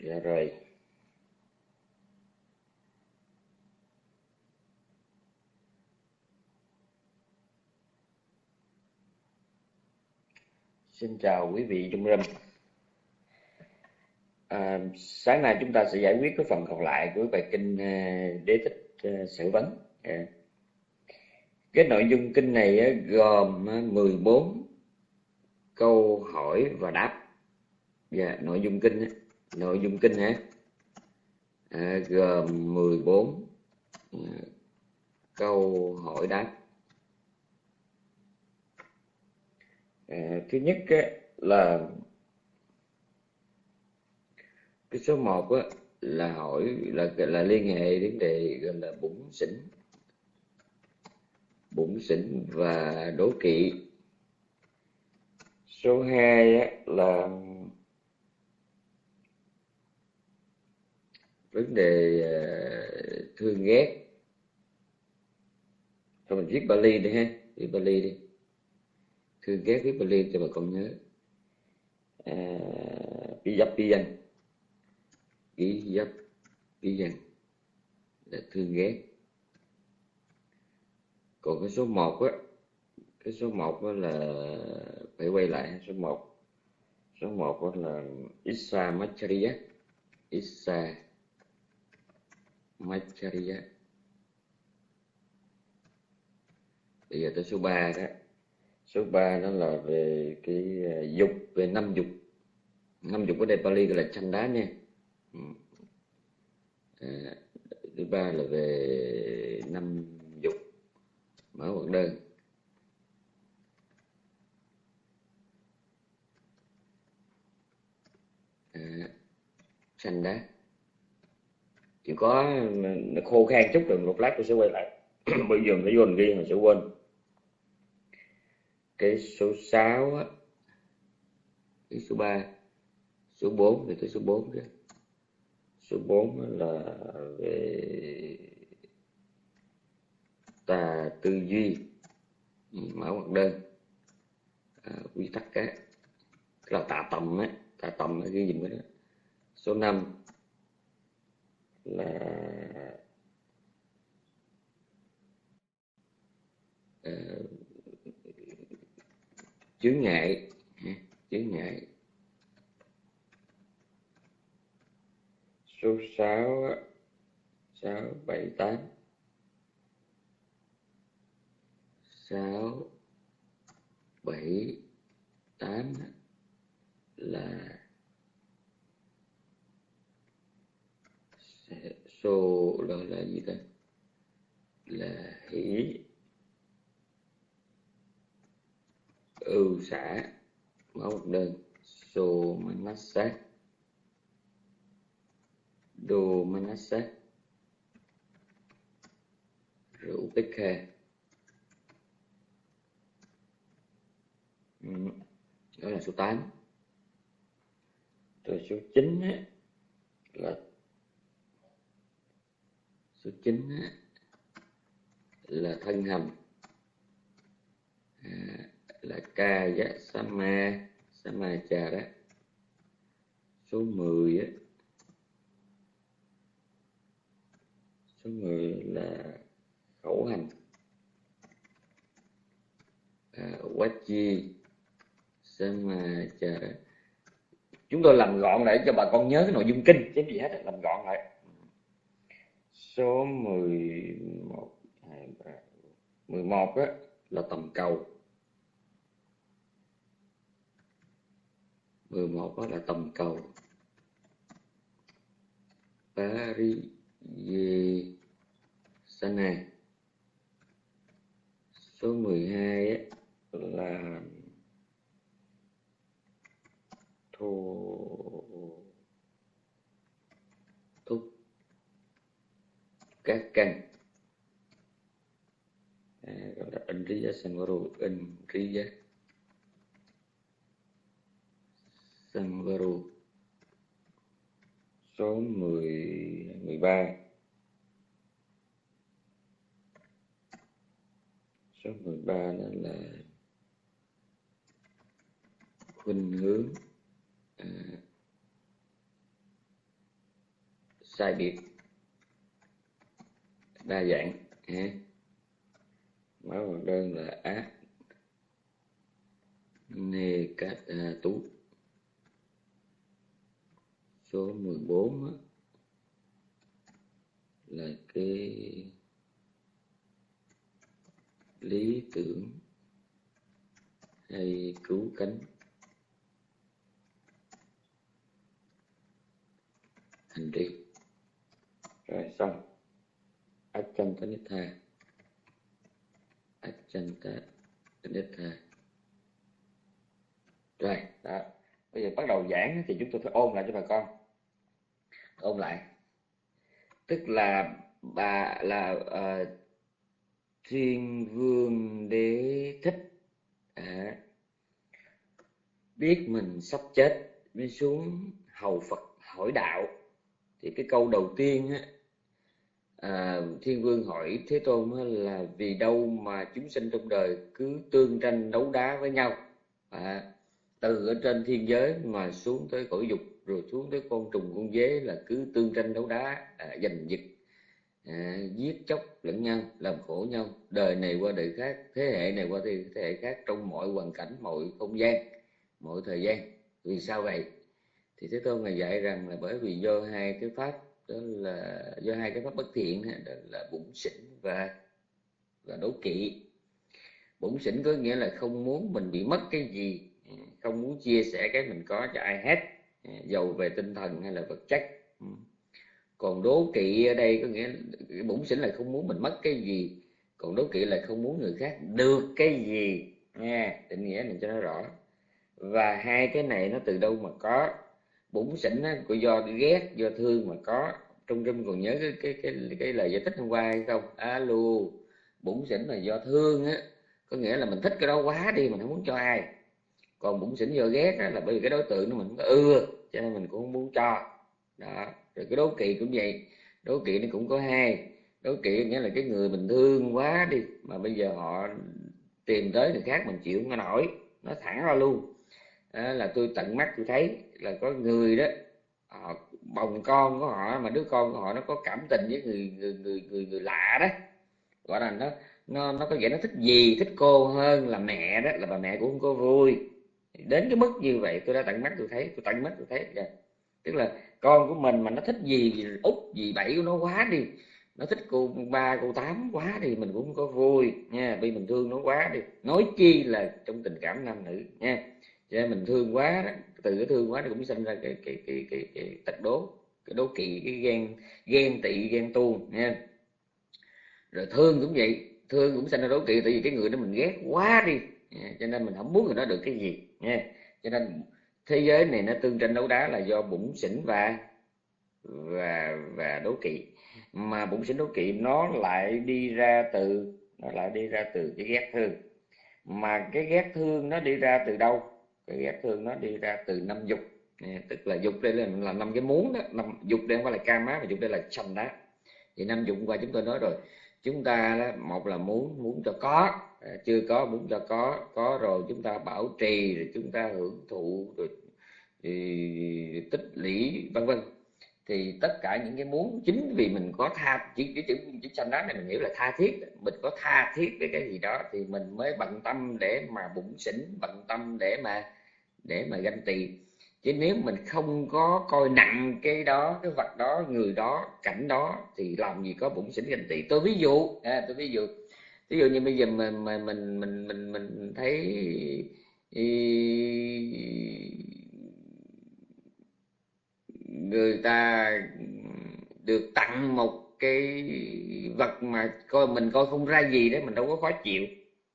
Dạ rồi. Xin chào quý vị trong room. Sáng nay chúng ta sẽ giải quyết cái phần còn lại của bài kinh Đế thích Sở vấn. Cái nội dung kinh này gồm 14 câu hỏi và đáp. Dạ, nội dung kinh gồm 14 câu hỏi đáp. Thứ nhất là cái số 1 là hỏi là liên hệ đến đề gọi là bủn xỉn và đố kỵ. Số 2 là vấn đề thương ghét. Thôi mình viết Bali đi ha, viết Bali đi. Thương ghét viết Bali cho bà con nhớ. Ghi dấp là thương ghét. Còn cái số 1 là phải quay lại. Số 1 là Issa Machariya. Bây giờ tới số 3 đó. Số 3 nó là về cái dục, về 5 dục. 5 dục ở đây Pali gọi là chanda nha. Thứ 3 là về 5 dục. Mở ngoặc đơn. Chanda. Chỉ có nó khô khan chút rồi, một lát tôi sẽ quay lại. Bây giờ phải vô ghi mà sẽ quên. Cái số 6 cái số 3, số 4 thì tới số 4 kìa. Số 4 là về tà tư duy, mở ngoặc đơn, quy tắc cái là tà tầm ghi dùm cái đó. Số 5 là chướng ngại. Số 6 7 8 6 7 8 là số là gì ta? Là hỷ ưu xả, mở ngoặc đơn, so manassa, đô manassa, rồi upekha. Đó là số 8. Rồi số 9 là thân hành, là kaya samachara. Số 10 là khẩu hành, vachi samachara. Chúng tôi làm gọn lại cho bà con nhớ cái nội dung kinh chứ gì hết, làm gọn lại. Số 11 là tầm cầu. 11 là tầm cầu. Parijesana. Số 12 là thúc các căn, gọi là Indriya Samvaru. Số 13 đó là khuynh hướng, sai biệt, đa dạng. Mẫu hoạt đơn là ác nê cát tú. Số 14 á, là cái lý tưởng hay cứu cánh hành trì. Rồi xong. Achanta Nitha. Rồi đó. Bây giờ bắt đầu giảng thì chúng tôi phải ôn lại cho bà con. Ôn lại. Tức là bà là Thiên Vương Đế Thích biết mình sắp chết mới xuống hầu Phật hỏi đạo. Thì cái câu đầu tiên á, Thiên Vương hỏi Thế Tôn là vì đâu mà chúng sinh trong đời cứ tương tranh đấu đá với nhau, từ ở trên thiên giới mà xuống tới cõi dục, rồi xuống tới con trùng con dế là cứ tương tranh đấu đá, giành giật, giết chóc lẫn nhau, làm khổ nhau, đời này qua đời khác, thế hệ này qua thế hệ khác, trong mọi hoàn cảnh, mọi không gian, mọi thời gian. Vì sao vậy? Thì Thế Tôn Ngài dạy rằng là bởi vì do hai cái pháp, đó là do hai cái pháp bất thiện, đó là bủn xỉn và đố kỵ. Bủn xỉn có nghĩa là không muốn mình bị mất cái gì, không muốn chia sẻ cái mình có cho ai hết, dầu về tinh thần hay là vật chất. Còn đố kỵ ở đây có nghĩa bủn xỉn là không muốn mình mất cái gì, còn đố kỵ là không muốn người khác được cái gì nha, định nghĩa này cho nó rõ. Và hai cái này nó từ đâu mà có? Bủn xỉn á, của do ghét, do thương mà có. Trong Râm còn nhớ cái lời giải thích hôm qua hay không? Alo, bủn xỉn là do thương á, có nghĩa là mình thích cái đó quá đi, mình không muốn cho ai. Còn bủn xỉn do ghét á, là bởi vì cái đối tượng nó mình không có ưa, cho nên mình cũng không muốn cho. Đó. Rồi cái đố kỵ cũng vậy. Đố kỵ nó cũng có hai. Đố kỵ nghĩa là cái người mình thương quá đi, mà bây giờ họ tìm tới người khác mình chịu không có nổi, nó thẳng ra luôn. Đó, là tôi tận mắt tôi thấy là có người đó, họ bồng con của họ, mà đứa con của họ nó có cảm tình với người lạ đó, gọi là nó có vẻ nó thích gì, thích cô hơn là mẹ đó, là bà mẹ cũng không có vui. Đến cái mức như vậy tôi đã tận mắt tôi thấy, tức là con của mình mà nó thích gì út gì bảy của nó quá đi, nó thích cô ba cô tám quá thì mình cũng không có vui nha, vì mình thương nó quá đi, nói chi là trong tình cảm nam nữ nha. Cho nên mình thương quá đó, từ cái thương quá nó cũng sinh ra cái tật đố, cái đố kỵ, cái ghen tị, ghen tuông nha. Rồi thương cũng vậy, thương cũng sinh ra đố kỵ, tại vì cái người đó mình ghét quá đi, cho nên mình không muốn người đó được cái gì nha. Cho nên thế giới này nó tương tranh đấu đá là do bủn xỉn và đố kỵ. Mà bủn xỉn đố kỵ nó lại đi ra từ cái ghét thương. Mà cái ghét thương nó đi ra từ đâu? Cái ghét thương nó đi ra từ năm dục. Tức là dục đây là năm cái muốn đó. Dục đây không phải là kama, mà dục đây là chanh đá. Thì năm dục qua chúng tôi nói rồi, chúng ta đó, một là muốn cho có, chưa có muốn cho có rồi chúng ta bảo trì, rồi chúng ta hưởng thụ, rồi thì tích lũy vân vân. Thì tất cả những cái muốn, chính vì mình có chữ chanh đá này mình hiểu là tha thiết, mình có tha thiết với cái gì đó thì mình mới bận tâm để mà bủn xỉn, bận tâm để mà ganh tị. Chứ nếu mình không có coi nặng cái đó, cái vật đó, người đó, cảnh đó thì làm gì có bủn xỉn ganh tị. Tôi ví dụ như bây giờ mình thấy người ta được tặng một cái vật mà mình coi không ra gì đấy, mình đâu có khó chịu.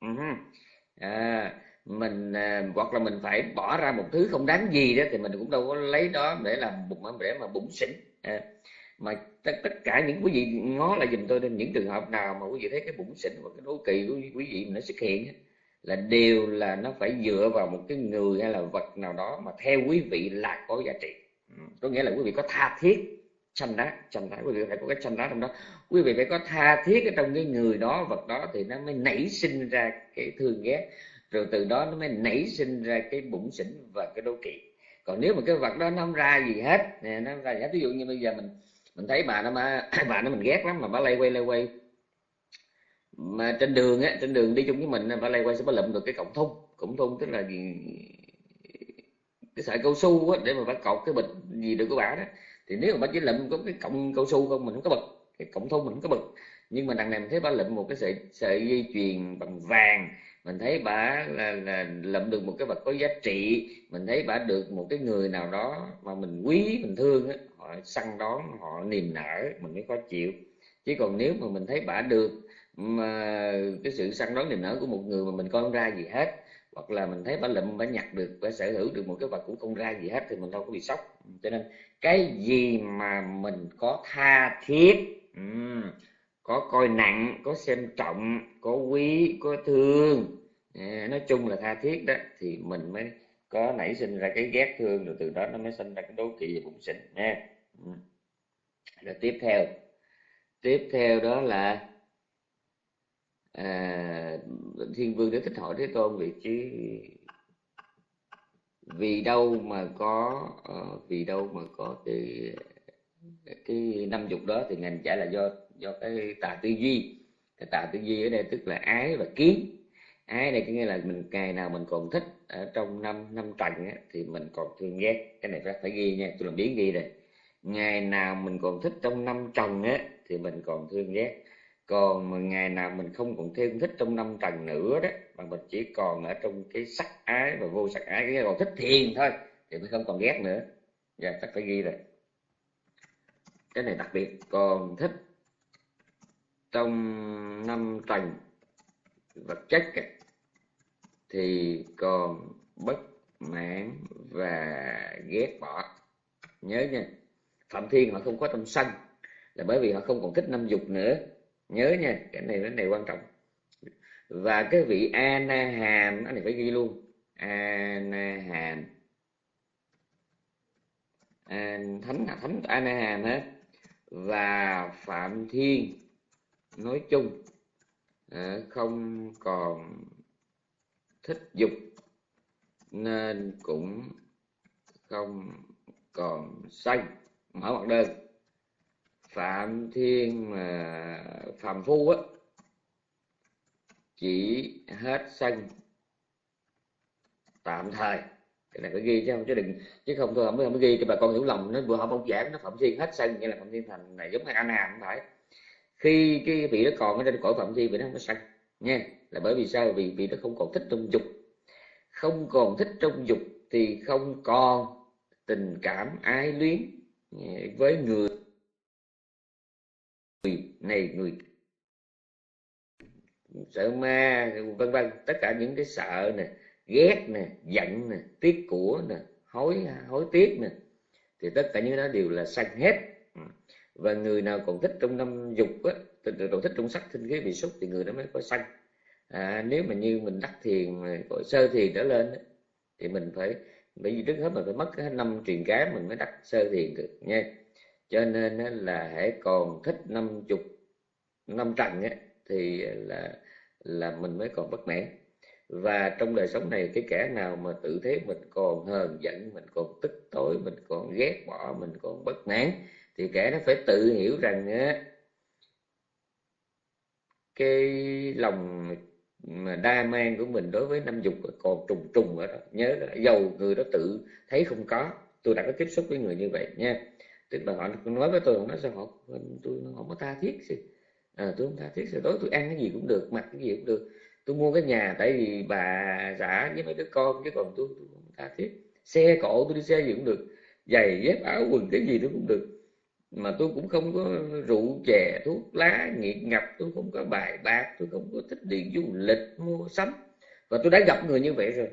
Mình hoặc là mình phải bỏ ra một thứ không đáng gì đó thì mình cũng đâu có lấy đó để mà bủn xỉn. Mà tất cả những quý vị ngó lại giùm tôi, những trường hợp nào mà quý vị thấy cái bủn xỉn và cái đố kỵ của quý vị nó xuất hiện là đều là nó phải dựa vào một cái người hay là vật nào đó mà theo quý vị là có giá trị. Có nghĩa là quý vị có tha thiết, chanh đá, quý vị phải có cái chanh đá trong đó, quý vị phải có tha thiết ở trong cái người đó, vật đó thì nó mới nảy sinh ra cái thương ghét, rồi từ đó nó mới nảy sinh ra cái bủn xỉn và cái đố kỵ. Còn nếu mà cái vật đó nó không ra gì hết, ví dụ như bây giờ mình thấy bà nó bà nó mình ghét lắm, mà bà lay quay mà trên đường á, trên đường đi chung với mình bà lay quay sẽ bà lụm được cái cọng thun tức là cái sợi cao su á, để mà bà cột cái bịch gì được của bà đó. Thì nếu mà bà chỉ lụm có cái cọng cao su không, mình không có bực, cái cọng thun mình không có bực. Nhưng mà đằng này mình thấy bà lụm một cái sợi dây chuyền bằng vàng, mình thấy bà là lụm được một cái vật có giá trị, mình thấy bà được một cái người nào đó mà mình quý mình thương á, họ săn đón, họ niềm nở, mình mới khó chịu. Chứ còn nếu mà mình thấy bà được mà cái sự săn đón niềm nở của một người mà mình coi không ra gì hết, hoặc là mình thấy bà lụm bà nhặt được, bà sở hữu được một cái vật cũng không ra gì hết, thì mình đâu có bị sốc. Cho nên cái gì mà mình có tha thiết, có coi nặng, có xem trọng, có quý, có thương, nói chung là tha thiết đó, thì mình mới có nảy sinh ra cái ghét thương, rồi từ đó nó mới sinh ra cái đố kỵ và bụng xỉn nha. Rồi tiếp theo đó là Thiên Vương đã thích hỏi Thế Tôn vị chứ vì đâu mà có cái năm dục đó, thì ngài trả là do cái tà tư duy. Cái tà tư duy ở đây tức là ái và kiến. Ái này có nghĩa là mình ngày nào mình còn thích ở trong năm trần á, thì mình còn thương ghét. Cái này phải ghi nha, tôi làm biến ghi đây. Ngày nào mình còn thích trong năm trần á thì mình còn thương ghét. Còn mà ngày nào mình không còn thêm thích trong năm trần nữa đó, mà mình chỉ còn ở trong cái sắc ái và vô sắc ái, cái còn thích thiền thôi, thì mình không còn ghét nữa. Dạ, chắc phải ghi rồi. Cái này đặc biệt, còn thích trong năm trần vật chất thì còn bất mãn và ghét bỏ. Nhớ nha, Phạm Thiên họ không có tâm sân là bởi vì họ không còn thích năm dục nữa. Nhớ nha, cái này quan trọng. Và cái vị A Na Hàm, cái này phải ghi luôn. A Na Hàm, thánh A Na Hàm hết, và Phạm Thiên nói chung không còn thích dục nên cũng không còn sân. Mở ngoặc đơn. Phạm Thiên mà phàm phu á chỉ hết sân tạm thời. Cái này phải ghi chứ không thôi không mới ghi cho bà con hiểu lầm. Nó vừa học ông giảng nó Phạm Thiên hết sân, nghĩa là Phạm Thiên thành này giống như Anh Hàm, không phải. Khi cái vị đó còn ở trên cõi Phạm Thiên, vị đó không có sân nha. Là bởi vì sao? Vì vị đó không còn thích trong dục. Không còn thích trong dục thì không còn tình cảm ái luyến với người này người sợ ma vân vân, tất cả những cái sợ nè, ghét nè, giận nè, tiếc của nè, hối tiếc nè, thì tất cả những cái đó đều là sân hết. Và người nào còn thích trong năm dục á, còn thích trong sắc thinh khí vị xúc, thì người đó mới có sân. Nếu mà như mình đắc thiền gọi sơ thiền trở lên á, thì mình phải trước hết mình phải mất cái năm truyền cám mình mới đắc sơ thiền được nha. Cho nên là hãy còn thích năm dục năm trần á, thì là mình mới còn bất mãn. Và trong đời sống này, cái kẻ nào mà tự thấy mình còn hờn giận, mình còn tức tối, mình còn ghét bỏ, mình còn bất mãn, thì kẻ nó phải tự hiểu rằng á, cái lòng mà đa mang của mình đối với năm dục còn trùng ở đó. Nhớ là dầu người đó tự thấy không có, tôi đã có tiếp xúc với người như vậy nha. Tức là họ nói với tôi, họ nói sao tôi không có tha thiết gì. Tôi không tha thiết, tối tôi ăn cái gì cũng được, mặc cái gì cũng được, tôi mua cái nhà tại vì bà xã với mấy đứa con, chứ còn tôi không tha thiết. Xe cộ tôi đi xe gì cũng được, giày dép áo quần cái gì tôi cũng được, mà tôi cũng không có rượu chè thuốc lá nghiện ngập, tôi không có bài bạc, tôi không có thích đi du lịch mua sắm. Và tôi đã gặp người như vậy rồi,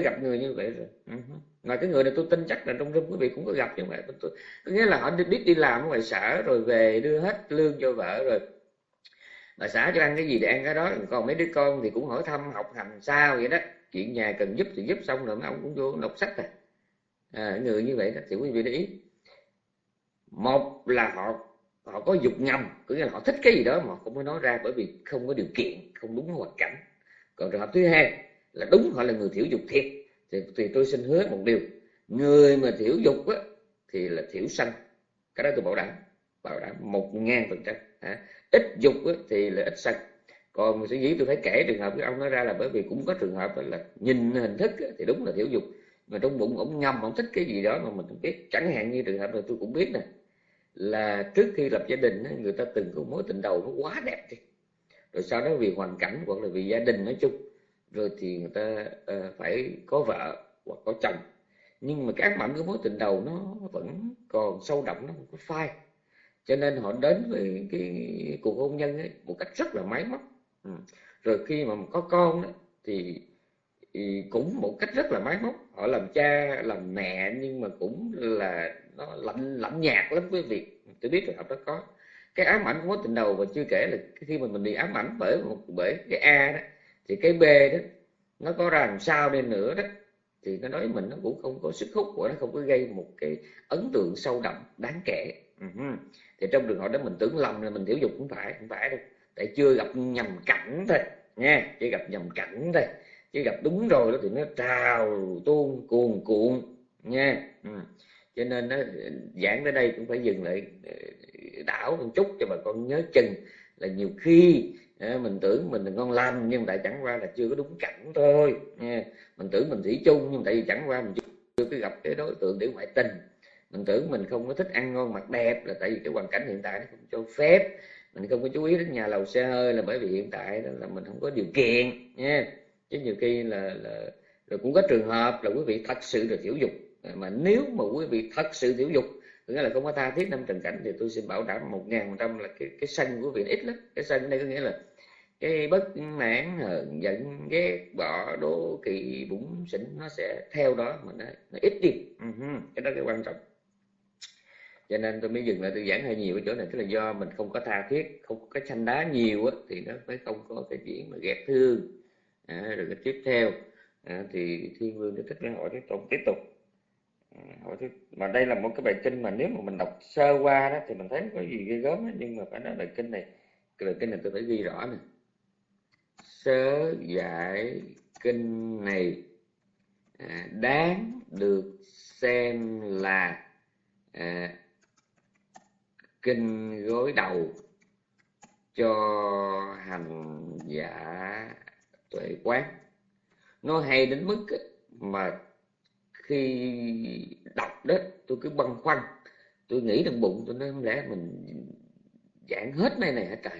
Mà cái người này tôi tin chắc là trong room quý vị cũng có gặp như vậy. Có nghĩa là họ biết đi làm ở ngoài sở rồi về đưa hết lương cho vợ rồi, bà xã cho ăn cái gì để ăn cái đó, còn mấy đứa con thì cũng hỏi thăm học hành sao vậy đó, chuyện nhà cần giúp thì giúp, xong rồi mấy ông cũng vô đọc sách. Người như vậy đó thì quý vị để ý, một là họ có dục ngầm, có nghĩa là họ thích cái gì đó mà không có nói ra bởi vì không có điều kiện, không đúng hoàn cảnh. Còn trường hợp thứ hai là đúng họ là người thiểu dục thiệt, thì tôi xin hứa một điều, người mà thiểu dục á, thì là thiểu sân, cái đó tôi bảo đảm. bảo đảm 1000%. Ít dục thì là ít sân. Còn sở dĩ tôi phải kể trường hợp cái ông nói ra là bởi vì cũng có trường hợp là nhìn hình thức thì đúng là thiểu dục, mà trong bụng ông ngầm ông thích cái gì đó mà mình không biết. Chẳng hạn như trường hợp này tôi cũng biết nè, là trước khi lập gia đình người ta từng có mối tình đầu nó quá đẹp đi, rồi sau đó vì hoàn cảnh hoặc là vì gia đình nói chung, rồi thì người ta phải có vợ hoặc có chồng, nhưng mà cái ám ảnh của mối tình đầu nó vẫn còn sâu đậm, nó không có phai, cho nên họ đến với cái cuộc hôn nhân ấy một cách rất là máy móc. Rồi khi mà có con đó, thì cũng một cách rất là máy móc, họ làm cha làm mẹ nhưng mà cũng là nó lạnh nhạt lắm với việc. Tôi biết trường hợp đó có cái ám ảnh của mối tình đầu, và chưa kể là khi mà mình bị ám ảnh bởi cái A đó, thì cái B đó nó có ra làm sao đi nữa đó, thì nó nói mình nó cũng không có sức hút của nó, không có gây một cái ấn tượng sâu đậm đáng kể. Thì trong trường hợp đó mình tưởng lầm là mình thiểu dục, không phải đâu, tại chưa gặp nhầm cảnh thôi nha, chưa gặp nhầm cảnh thôi, chứ gặp đúng rồi đó thì nó trào tuôn cuồn cuộn nha. Cho nên nó giảng tới đây cũng phải dừng lại, đảo một chút cho bà con nhớ chừng là nhiều khi mình tưởng mình là ngon lành, nhưng tại chẳng qua là chưa có đúng cảnh thôi nha. Mình tưởng mình thủy chung, nhưng tại vì chẳng qua mình chưa có gặp cái đối tượng để ngoại tình. Mình tưởng mình không có thích ăn ngon mặc đẹp là tại vì cái hoàn cảnh hiện tại nó không cho phép. Mình không có chú ý đến nhà lầu xe hơi là bởi vì hiện tại đó là mình không có điều kiện nha. Chứ nhiều khi là rồi cũng có trường hợp là quý vị thật sự là thiểu dục, mà nếu mà quý vị thật sự thiểu dục, nghĩa là không có tha thiết năm trần cảnh, thì tôi xin bảo đảm 1000% là cái sân của quý vị ít lắm. Cái sân đây có nghĩa là cái bất mãn, hờn giận, ghét bỏ, đố kỵ, bủn xỉn, nó sẽ theo đó mà nó ít đi. Cái đó cái quan trọng. Cho nên tôi mới dừng lại, tôi giảng hơi nhiều ở chỗ này, tức là do mình không có tha thiết, không có cái sanh đá nhiều thì nó mới không có cái chuyện mà ghét thương. Rồi cái tiếp theo thì Thiên Vương thích cái hỏi tiếp tục. Hỏi mà đây là một cái bài kinh mà nếu mà mình đọc sơ qua đó thì mình thấy có gì ghê gớm ấy, nhưng mà phải nói bài kinh này, cái bài kinh này tôi phải ghi rõ nè. Sớ giải kinh này đáng được xem là kinh gối đầu cho hành giả tuệ quán. Nó hay đến mức mà khi đọc đó tôi cứ băn khoăn, tôi nghĩ trong bụng tôi nói không lẽ mình giảng hết mấy này hả trời.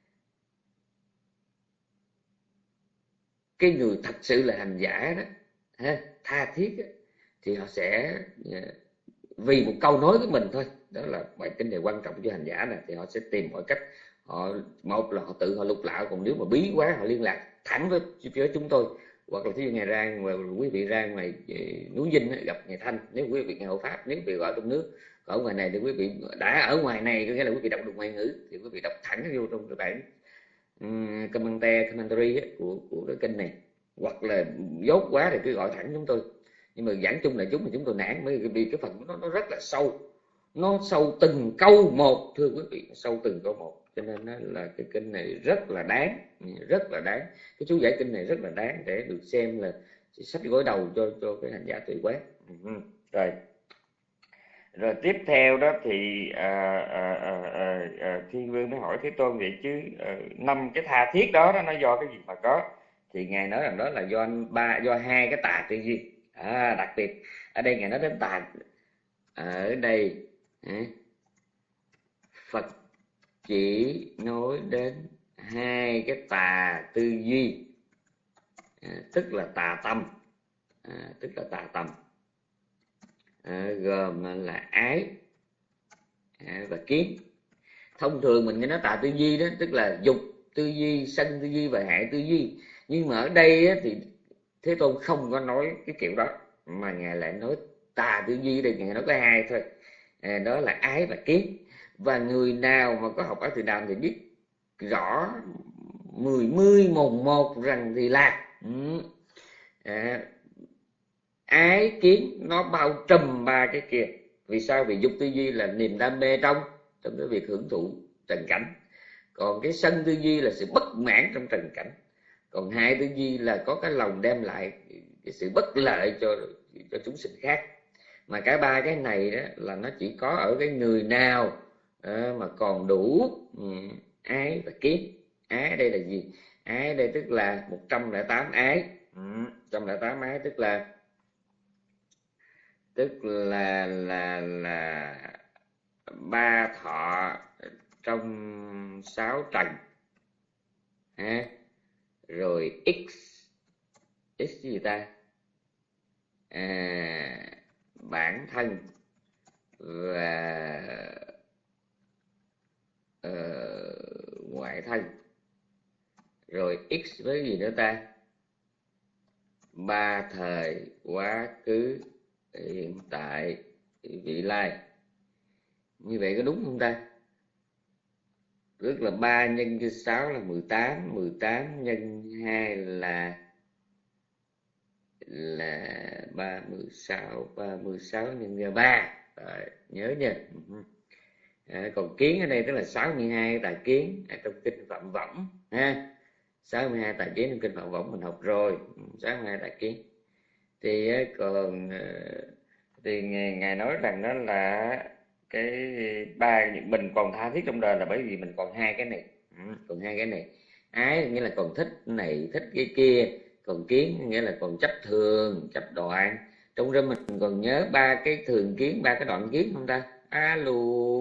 Cái người thật sự là hành giả đó, tha thiết đó, thì họ sẽ vì một câu nói của mình thôi, đó là bài kinh này quan trọng cho hành giả này, thì họ sẽ tìm mọi cách. Họ một là họ tự họ lục lạo, còn nếu mà bí quá họ liên lạc thẳng với chúng tôi, hoặc là thí dụ ngày ra ngoài, quý vị ra ngoài núi Dinh gặp ngày Thanh, nếu quý vị ngày hộ pháp, nếu quý vị gọi trong nước, ở ngoài này thì quý vị đã ở ngoài này, có nghĩa là quý vị đọc được ngoại ngữ thì quý vị đọc thẳng vô trong cái bản commentary của cái kênh này, hoặc là dốt quá thì cứ gọi thẳng chúng tôi. Nhưng mà giảng chung là chúng tôi nản, bởi vì cái phần nó rất là sâu, nó sâu từng câu một, thưa quý vị, sâu từng câu một, cho nên là cái kinh này rất là đáng, cái chú giải kinh này rất là đáng để được xem là sách gối đầu cho cái hành giả tuệ quán. Rồi tiếp theo đó thì Thiên Vương mới hỏi Thế Tôn vậy chứ năm cái tha thiết đó nó do cái gì mà có? Thì ngài nói rằng đó là do hai cái tà tư duy. Đặc biệt ở đây ngài nói đến tà, ở đây Phật chỉ nói đến hai cái tà tư duy, tức là tà tâm, gồm là ái và kiến. Thông thường mình nghe nói tà tư duy đó tức là dục tư duy, sân tư duy và hại tư duy, nhưng mà ở đây thì Thế Tôn không có nói cái kiểu đó, mà ngài lại nói tà tư duy đây, ngài nói có hai thôi, đó là ái và kiến. Và người nào mà có học Ái Từ Đàm thì biết rõ 10 mồn 1 rằng thì là ái kiến nó bao trùm ba cái kia. Vì sao? Vì dục tư duy là niềm đam mê trong cái việc hưởng thụ trần cảnh, còn cái sân tư duy là sự bất mãn trong trần cảnh, còn hại tư duy là có cái lòng đem lại cái sự bất lợi cho chúng sinh khác. Mà cả ba cái này đó là nó chỉ có ở cái người nào mà còn đủ ái và kiến. Ái đây là gì? Ái đây tức là 108 ái. 108 ái tức là ba thọ trong sáu trần ha. Rồi x gì ta, bản thân và ngoại thân. Rồi x với gì nữa ta, ba thời quá khứ hiện tại vị lai. Như vậy có đúng không ta? Tức là 3 nhân cho 6 là 18, 18 nhân 2 là 36, 36 nhân ra 3. Rồi, nhớ nha. Còn kiến ở đây tức là 62 tà kiến trong kinh Phạm Võng ha. 62 tà kiến trong kinh Phạm Võng mình học rồi, 62 tà kiến. Thì còn thì ngài nói rằng đó là cái ba mình còn tha thiết trong đời là bởi vì mình còn hai cái này. Còn hai cái này. Ái nghĩa là còn thích này thích cái kia, còn kiến nghĩa là còn chấp thường chấp đoạn. Trong đó mình còn nhớ ba cái thường kiến, ba cái đoạn kiến không ta? Alo,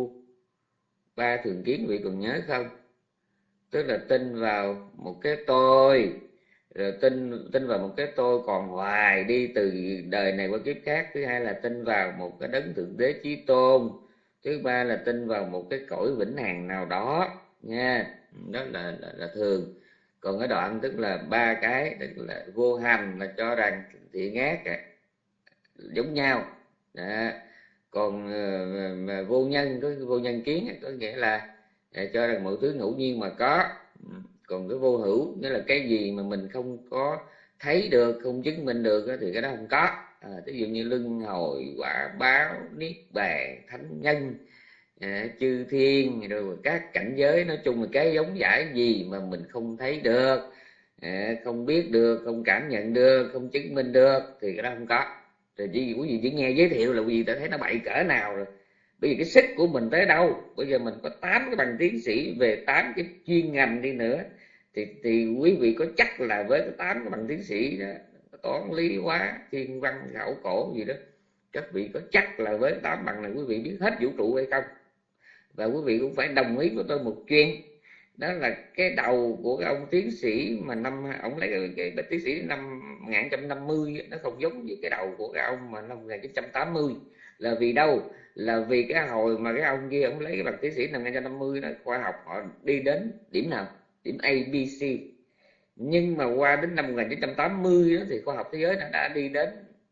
ba thường kiến vị còn nhớ không? Tức là tin vào một cái tôi, rồi tin vào một cái tôi còn hoài đi từ đời này qua kiếp khác. Thứ hai là tin vào một cái đấng thượng đế chí tôn. Thứ ba là tin vào một cái cõi vĩnh hằng nào đó nha. Đó là thường. Còn cái đoạn tức là ba cái, tức là vô hành là cho rằng thiện ác giống nhau đó. Còn mà vô nhân, có vô nhân kiến có nghĩa là cho rằng mọi thứ ngẫu nhiên mà có. Còn cái vô hữu nghĩa là cái gì mà mình không có thấy được, không chứng minh được thì cái đó không có. Ví dụ như luân hồi, quả báo, niết bàn, thánh nhân, chư thiên, rồi các cảnh giới, nói chung là cái giống giải gì mà mình không thấy được, không biết được, không cảm nhận được, không chứng minh được thì cái đó không có. Rồi quý vị chỉ nghe giới thiệu là quý vị đã thấy nó bậy cỡ nào rồi. Bởi vì cái sức của mình tới đâu, bây giờ mình có 8 cái bằng tiến sĩ về 8 cái chuyên ngành đi nữa thì quý vị có chắc là với cái 8 cái bằng tiến sĩ đó, toán lý hóa thiên văn khảo cổ gì đó, các vị có chắc là với 8 bằng này quý vị biết hết vũ trụ hay không? Và quý vị cũng phải đồng ý với tôi một chuyện, đó là cái đầu của cái ông tiến sĩ mà ông lấy cái tiến sĩ năm 1950 nó không giống với cái đầu của cái ông mà năm 1980. Là vì đâu? Là vì cái hồi mà cái ông kia ông lấy cái bằng tiến sĩ năm 1950 đó, khoa học họ đi đến điểm nào? Điểm ABC. Nhưng mà qua đến năm 1980 đó, thì khoa học thế giới đã đi đến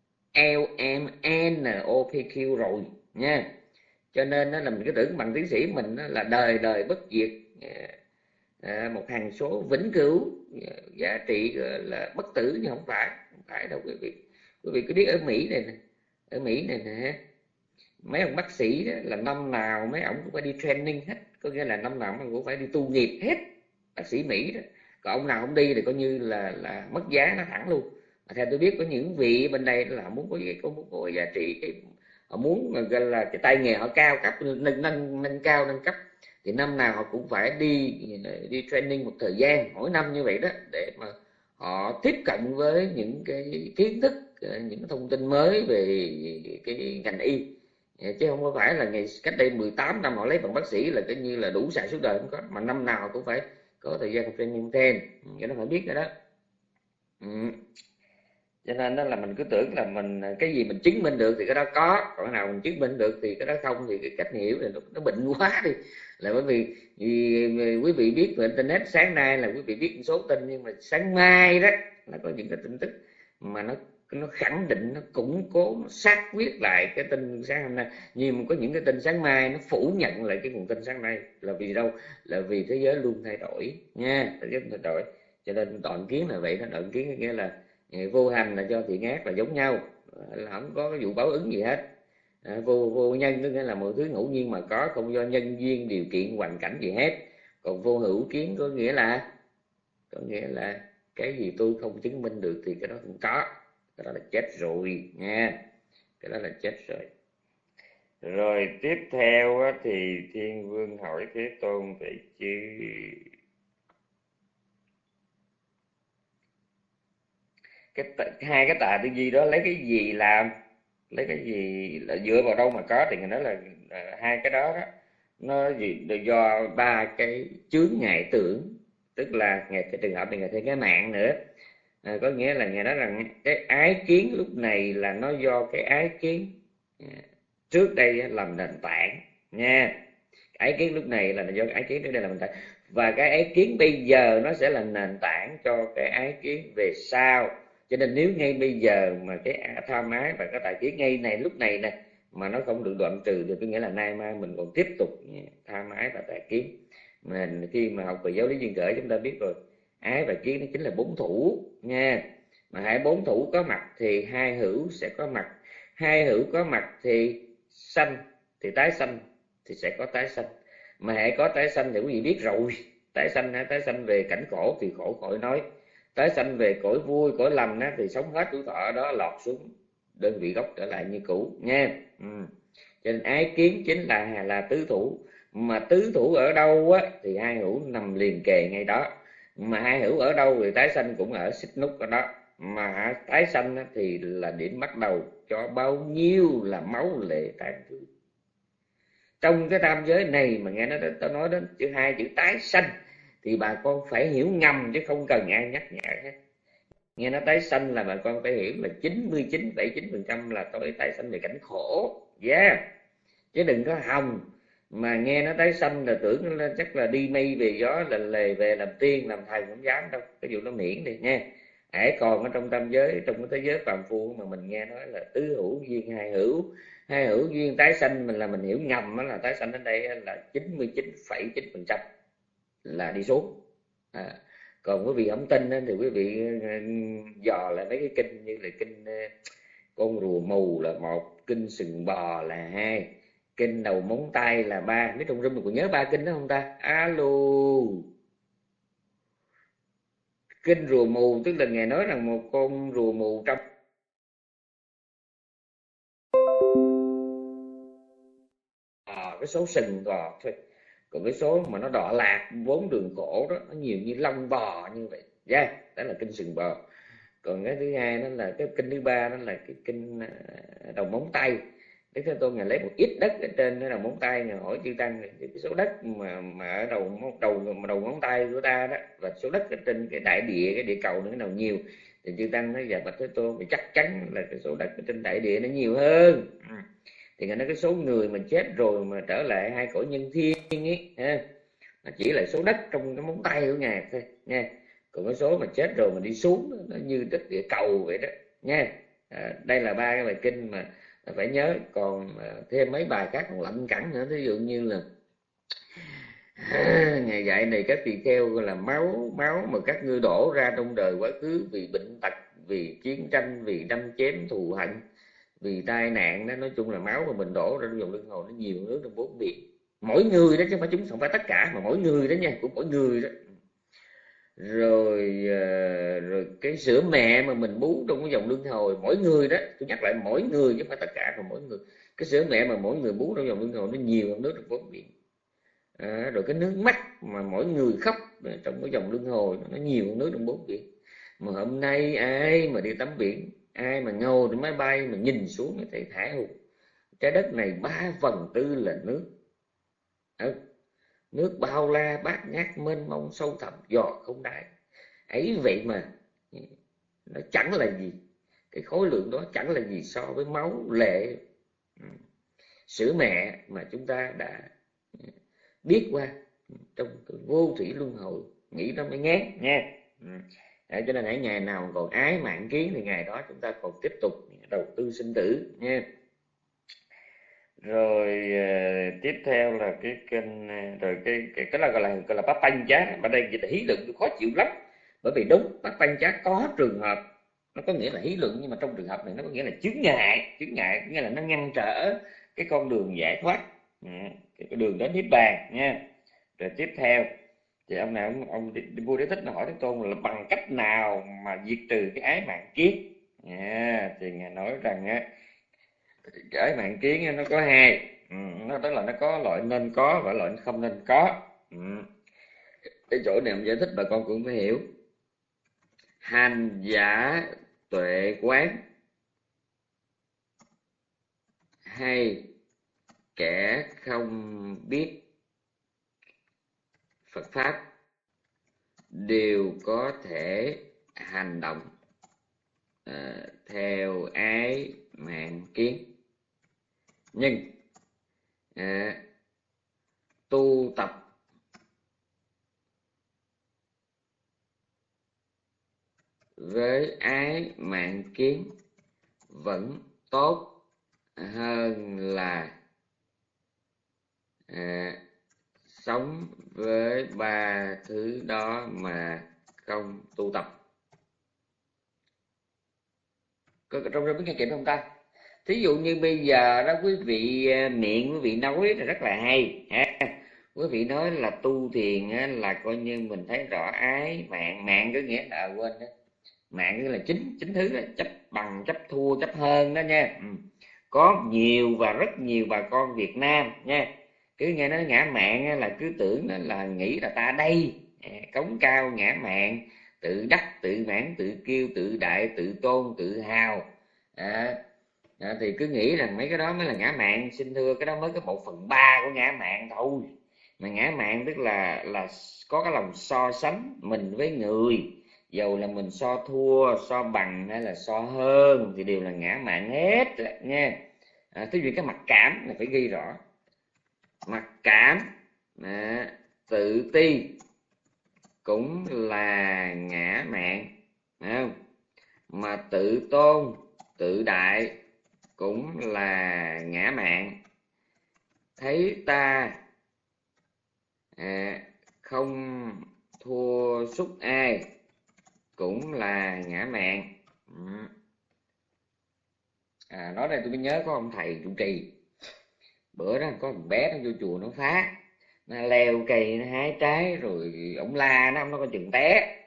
LMNOPQ rồi nha. Cho nên đó là mình cứ tưởng bằng tiến sĩ mình là đời đời bất diệt, một hằng số vĩnh cửu, giá trị là bất tử, nhưng không phải đâu quý vị. Quý vị cứ biết ở Mỹ này nè, ở Mỹ này nè, mấy ông bác sĩ đó là năm nào mấy ông cũng phải đi training hết, có nghĩa là năm nào ông cũng phải đi tu nghiệp hết, bác sĩ Mỹ đó. Còn ông nào không đi thì coi như là mất giá nó thẳng luôn. Mà theo tôi biết có những vị bên đây là muốn có giá trị, họ muốn gọi là cái tay nghề họ cao cấp, nâng cao nâng cấp, thì năm nào họ cũng phải đi training một thời gian, mỗi năm như vậy đó, để mà họ tiếp cận với những cái kiến thức, những cái thông tin mới về cái ngành y. Chứ không có phải là ngày cách đây 18 năm họ lấy bằng bác sĩ là coi như là đủ xài suốt đời, không có, mà năm nào họ cũng phải có thời gian training thêm, cái đó phải biết rồi đó. Cho nên đó là mình cứ tưởng là mình cái gì mình chứng minh được thì cái đó có, còn nào mình chứng minh được thì cái đó không, thì cái cách hiểu này nó bệnh quá đi. Là bởi vì quý vị biết về internet sáng nay là quý vị biết một số tin, nhưng mà sáng mai đó là có những cái tin tức mà nó khẳng định, nó củng cố, nó xác quyết lại cái tin sáng hôm nay. Nhưng mà có những cái tin sáng mai nó phủ nhận lại cái nguồn tin sáng nay. Là vì đâu? Là vì thế giới luôn thay đổi nha, thế giới thay đổi. Cho nên đoạn kiến là vậy đó. Đoạn kiến nghĩa là vô hành là cho thiện ác là giống nhau, là không có cái vụ báo ứng gì hết. Vô nhân tức nghĩa là mọi thứ ngẫu nhiên mà có, không do nhân duyên điều kiện hoàn cảnh gì hết. Còn vô hữu kiến có nghĩa là cái gì tôi không chứng minh được thì cái đó không có, cái đó là chết rồi nha, cái đó là chết rồi. Rồi tiếp theo á, thì Thiên Vương hỏi Thế Tôn vậy chứ hai cái tạ tư duy đó lấy cái gì làm, lấy cái gì là dựa vào đâu mà có, thì người nói là hai cái đó đó nó gì là do ba cái chướng ngại tưởng, tức là ngày cái trường hợp này ngày thêm cái mạng nữa. Có nghĩa là ngài nói rằng cái ái kiến lúc này là nó do cái ái kiến trước đây làm nền tảng nha. Ái kiến lúc này là do cái ái kiến trước đây làm nền tảng, và cái ái kiến bây giờ nó sẽ là nền tảng cho cái ái kiến về sau. Cho nên nếu ngay bây giờ mà cái tham ái và cái tài kiến ngay này lúc này nè mà nó không được đoạn trừ thì có nghĩa là nay mai mình còn tiếp tục tham ái và tài kiến. Mà khi mà học về giáo lý duyên khởi chúng ta biết rồi, ái và kiến nó chính là bốn thủ nha. Mà hai bốn thủ có mặt thì hai hữu sẽ có mặt, hai hữu có mặt thì sanh, thì tái sanh thì sẽ có tái sanh. Mà hãy có tái sanh thì quý vị biết rồi, tái sanh tái sanh về cảnh khổ thì khổ khỏi nói, tái sanh về cõi vui cõi lành thì sống hết tuổi thọ đó lọt xuống đơn vị gốc trở lại như cũ nha. Cho nên ái kiến chính là tứ thủ. Mà tứ thủ ở đâu á thì hai hữu nằm liền kề ngay đó, mà hai hữu ở đâu thì tái sanh cũng ở xích nút ở đó. Mà tái sanh thì là điểm bắt đầu cho bao nhiêu là máu lệ tàn thương. Trong cái tam giới này mà nghe tao nói đến hai chữ tái sanh thì bà con phải hiểu ngầm chứ không cần ai nhắc nhở hết. Nghe nó tái sanh là bà con phải hiểu là 99,9% là tôi tái sanh về cảnh khổ, chứ đừng có hòng mà nghe nó tái sanh là tưởng là chắc là đi mây về gió là lề về làm tiên làm thầy, không dám đâu, cái vụ nó miễn đi nha. Hãy còn ở trong tam giới, trong cái thế giới phàm phu mà mình nghe nói là tứ hữu duyên hai hữu duyên tái sanh, mình là mình hiểu ngầm đó là tái sanh đến đây là 99,9% là đi xuống. Còn quý vị không tin thì quý vị dò lại mấy cái kinh như là kinh con rùa mù là một, kinh sừng bò là hai, kinh đầu móng tay là ba. Mấy trong rung mình còn nhớ ba kinh đó không ta? Alo, kinh rùa mù tức là ngài nói rằng một con rùa mù trong cái số sừng bò thôi, còn cái số mà nó đọa lạc bốn đường cổ đó nó nhiều như lông bò như vậy. Đó là kinh sừng bò. Còn cái thứ hai đó là cái kinh thứ ba, đó là cái kinh đầu móng tay. Đức Thế Tôn ngài lấy một ít đất ở trên cái đầu móng tay, ngài hỏi chư tăng cái số đất mà ở đầu ngón tay của ta đó và số đất ở trên cái đại địa, cái địa cầu nó cái nào nhiều, thì chư tăng nói dạ bạch Thế Tôn thì chắc chắn là cái số đất ở trên đại địa nó nhiều hơn. Thì ngài nói cái số người mà chết rồi mà trở lại hai cõi nhân thiên ấy nó chỉ là số đất trong cái móng tay của ngài thôi nha. Còn cái số mà chết rồi mà đi xuống nó như đất địa cầu vậy đó nha. Đây là ba cái bài kinh mà phải nhớ. Còn thêm mấy bài khác còn lạnh cẳng nữa, ví dụ như là ngày dạy này các tỳ kheo gọi là máu mà các ngươi đổ ra trong đời quá khứ vì bệnh tật, vì chiến tranh, vì đâm chém thù hận, vì tai nạn đó. Nói chung là máu mà mình đổ ra trong dòng luân hồi nó nhiều nước trong bốn biển, mỗi người đó, chứ không phải chúng, không phải tất cả mà mỗi người đó nha, của mỗi người đó. Rồi cái sữa mẹ mà mình bú trong cái dòng luân hồi mỗi người đó, tôi nhắc lại mỗi người chứ không phải tất cả, mà mỗi người. Cái sữa mẹ mà mỗi người bú trong dòng luân hồi nó nhiều hơn nước trong bốn biển. Rồi cái nước mắt mà mỗi người khóc trong cái dòng luân hồi nó nhiều hơn nước trong bốn biển. Mà hôm nay ai mà đi tắm biển, ai mà ngồi trên máy bay mà nhìn xuống thấy thả hụt trái đất này 3/4 là nước. Nước bao la bát ngát mênh mông sâu thẳm dò không đáy ấy, vậy mà nó chẳng là gì, cái khối lượng đó chẳng là gì so với máu lệ sữa mẹ mà chúng ta đã biết qua trong vô thủy luân hồi. Nghĩ nó mới ngán nha. Cho nên hãy ngày nào còn ái mạng kiến thì ngày đó chúng ta còn tiếp tục đầu tư sinh tử nha. Rồi tiếp theo là cái kênh, rồi cái là gọi là bát tanh chát. Ở đây dịch hí luận khó chịu lắm, bởi vì đúng bát tanh chát có trường hợp nó có nghĩa là hí luận, nhưng mà trong trường hợp này nó có nghĩa là chướng ngại nghĩa là nó ngăn trở cái con đường giải thoát, cái đường đến niết bàn nha. Rồi tiếp theo thì ông này ông vua Đế Thích nó hỏi Thế Tôn là bằng cách nào mà diệt trừ cái ái mạng kiến. Thì ngài nói rằng cái ái mạng kiến nó có hai. Nó tức là nó có loại nên có và loại không nên có. Cái chỗ này ông giải thích bà con cũng phải hiểu. Hành giả tuệ quán hay kẻ không biết Phật pháp đều có thể hành động theo ái mạng kiến, nhưng tu tập với ái mạng kiến vẫn tốt hơn là sống với ba thứ đó mà không tu tập. Có trong đó biết nghe kịp không ta? Thí dụ như bây giờ đó quý vị miệng quý vị nói là rất là hay ha. Quý vị nói là tu thiền là coi như mình thấy rõ ái mạng. Mạng có nghĩa là quên đó, mạng nghĩa là chính thứ là chấp bằng, chấp thua, chấp hơn đó nha. Có nhiều và rất nhiều bà con Việt Nam nha, cứ nghe nói ngã mạn là cứ tưởng là nghĩ là ta đây cống cao ngã mạn, tự đắc tự mãn, tự kiêu, tự đại, tự tôn, tự hào. Thì cứ nghĩ rằng mấy cái đó mới là ngã mạn. Xin thưa, cái đó mới có 1/3 của ngã mạn thôi. Mà ngã mạn tức là có cái lòng so sánh mình với người, dầu là mình so thua, so bằng hay là so hơn thì đều là ngã mạn hết nha. Thứ dụ cái mặc cảm là phải ghi rõ. Mặc cảm, tự ti cũng là ngã mạn, phải không? Mà tự tôn, tự đại cũng là ngã mạn. Thấy ta không thua sút ai cũng là ngã mạn. Nói đây tôi mới nhớ có ông thầy trụ trì, bữa đó có một bé nó vô chùa nó phá, nó leo cây nó hái trái rồi ổng la nó có chừng té.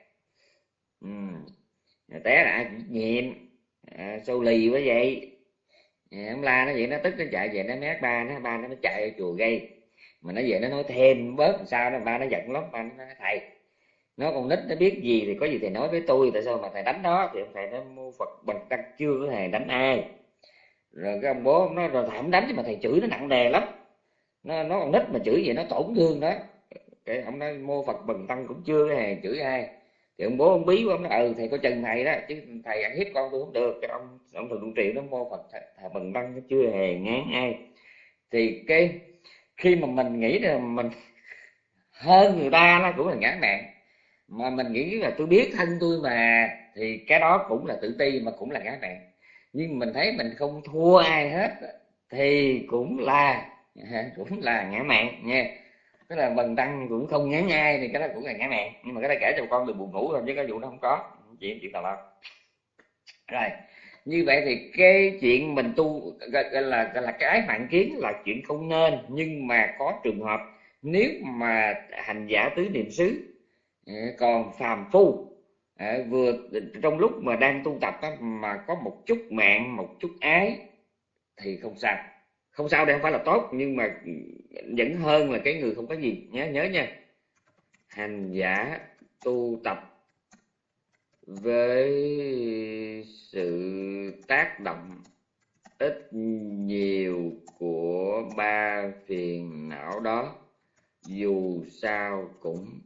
Té là ai cũng nhiệm, sâu lì quá vậy. Ông la nó vậy, nó tức nó chạy về nó mét ba nó mới chạy chùa gây. Mà nó về nó nói thêm bớt làm sao đó, ba nó giận lắm. Ba nó nói thầy, nó con nít nó biết gì thì có gì thầy nói với tôi, tại sao mà thầy đánh nó? Thì ông thầy nó mô Phật bằng tăng chưa có hề đánh ai. Rồi cái ông bố ông nói rồi thầy không đánh, nhưng mà thầy chửi nó nặng nề lắm. Nó con nít mà chửi vậy nó tổn thương đó. Cái ông nói mô Phật bần tăng cũng chưa có hề chửi ai. Thì ông bố ông bí của ông nói thầy có chừng thầy đó, chứ thầy ăn hiếp con tôi không được. Cái ông thường trụ trì nó mô Phật thầy bần tăng cũng chưa hề ngán ai. Thì cái khi mà mình nghĩ là mình hơn người ta nó cũng là ngã mạn, mà mình nghĩ là tôi biết thân tôi mà, thì cái đó cũng là tự ti mà cũng là ngã mạn. Nhưng mình thấy mình không thua ai hết thì cũng là ngã mạn nha. Tức là bần tăng cũng không ngán ai thì cái đó cũng là ngã mạn. Nhưng mà cái đó kể cho con được buồn ngủ thôi, chứ cái vụ nó không có chuyện tào lao. Rồi như vậy thì cái chuyện mình tu gọi là cái ái mạng kiến là chuyện không nên. Nhưng mà có trường hợp nếu mà hành giả tứ niệm xứ còn phàm phu, vừa trong lúc mà đang tu tập mà có một chút mạng, một chút ái thì không sao. Không sao đây không phải là tốt, nhưng mà vẫn hơn là cái người không có gì. Nhớ nha, hành giả tu tập với sự tác động ít nhiều của ba phiền não đó dù sao cũng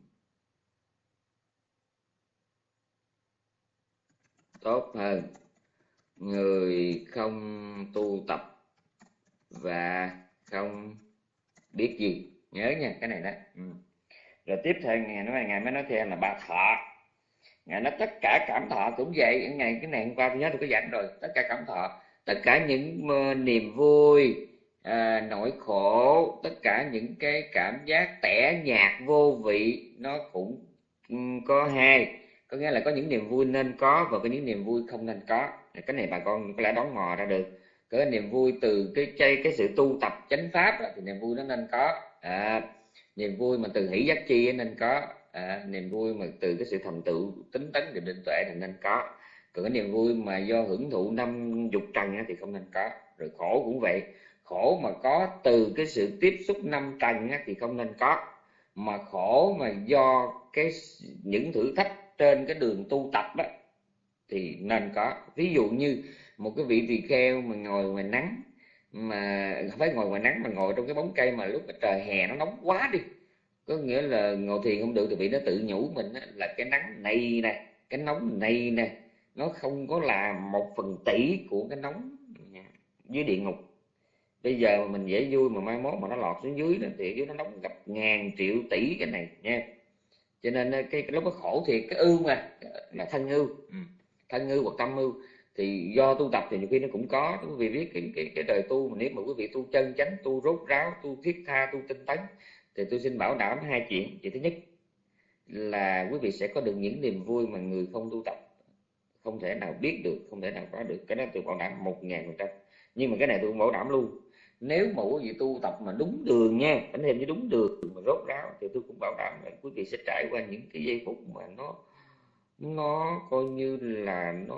tốt hơn người không tu tập và không biết gì. Nhớ nha cái này đó. Rồi tiếp theo ngài mới nói thêm là ba thọ. Ngài nói tất cả cảm thọ cũng vậy. Ngày cái này hôm qua tôi nhớ tôi có giảng rồi. Tất cả cảm thọ, tất cả những niềm vui, nỗi khổ, tất cả những cái cảm giác tẻ nhạt vô vị, nó cũng có hai. Có nghĩa là có những niềm vui nên có và có những niềm vui không nên có. Cái này bà con có lẽ đoán mò ra được. Cái niềm vui từ cái sự tu tập chánh pháp đó, thì niềm vui nó nên có. Niềm vui mà từ hỷ giác chi nên có. Niềm vui mà từ cái sự thành tựu tính tấn định định tuệ thì nên có. Còn cái niềm vui mà do hưởng thụ năm dục trần thì không nên có. Rồi khổ cũng vậy, Khổ mà có từ cái sự tiếp xúc 5 tầng á, thì không nên có. Mà khổ mà do những thử thách trên cái đường tu tập á, thì nên có. Ví dụ như một cái vị tỳ kheo mà ngồi ngoài nắng, mà không phải ngồi ngoài nắng mà ngồi trong cái bóng cây mà lúc mà trời hè nó nóng quá đi, có nghĩa là ngồi thiền không được thì vị nó tự nhủ mình á, là cái nắng này nè, cái nóng này nè, nó không có là 1/1000 của cái nóng dưới địa ngục. Bây giờ mà mình dễ vui mà mai mốt mà nó lọt xuống dưới đó thì dưới nó nóng gặp ngàn triệu tỷ cái này nha. Cho nên cái lúc nó khổ thiệt, cái ưu mà là thân ưu, thân ưu hoặc tâm ưu, thì do tu tập thì nhiều khi nó cũng có. Quý vị biết cái đời tu mà nếu mà quý vị tu chân chánh, tu rốt ráo, tu thiết tha, tu tinh tấn, thì tôi xin bảo đảm hai chuyện. Chuyện thứ nhất là quý vị sẽ có được những niềm vui mà người không tu tập không thể nào biết được, không thể nào có được. Cái đó tôi bảo đảm 1000%. Nhưng mà cái này tôi cũng bảo đảm luôn, nếu mà quý vị tu tập mà đúng đường nha, anh thêm với đúng đường mà rốt ráo, thì tôi cũng bảo đảm là quý vị sẽ trải qua những cái giây phút mà nó coi như là nó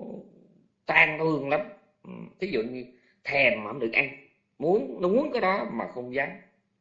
tan thương lắm. Ví dụ như thèm mà không được ăn, muốn cái đó mà không dám.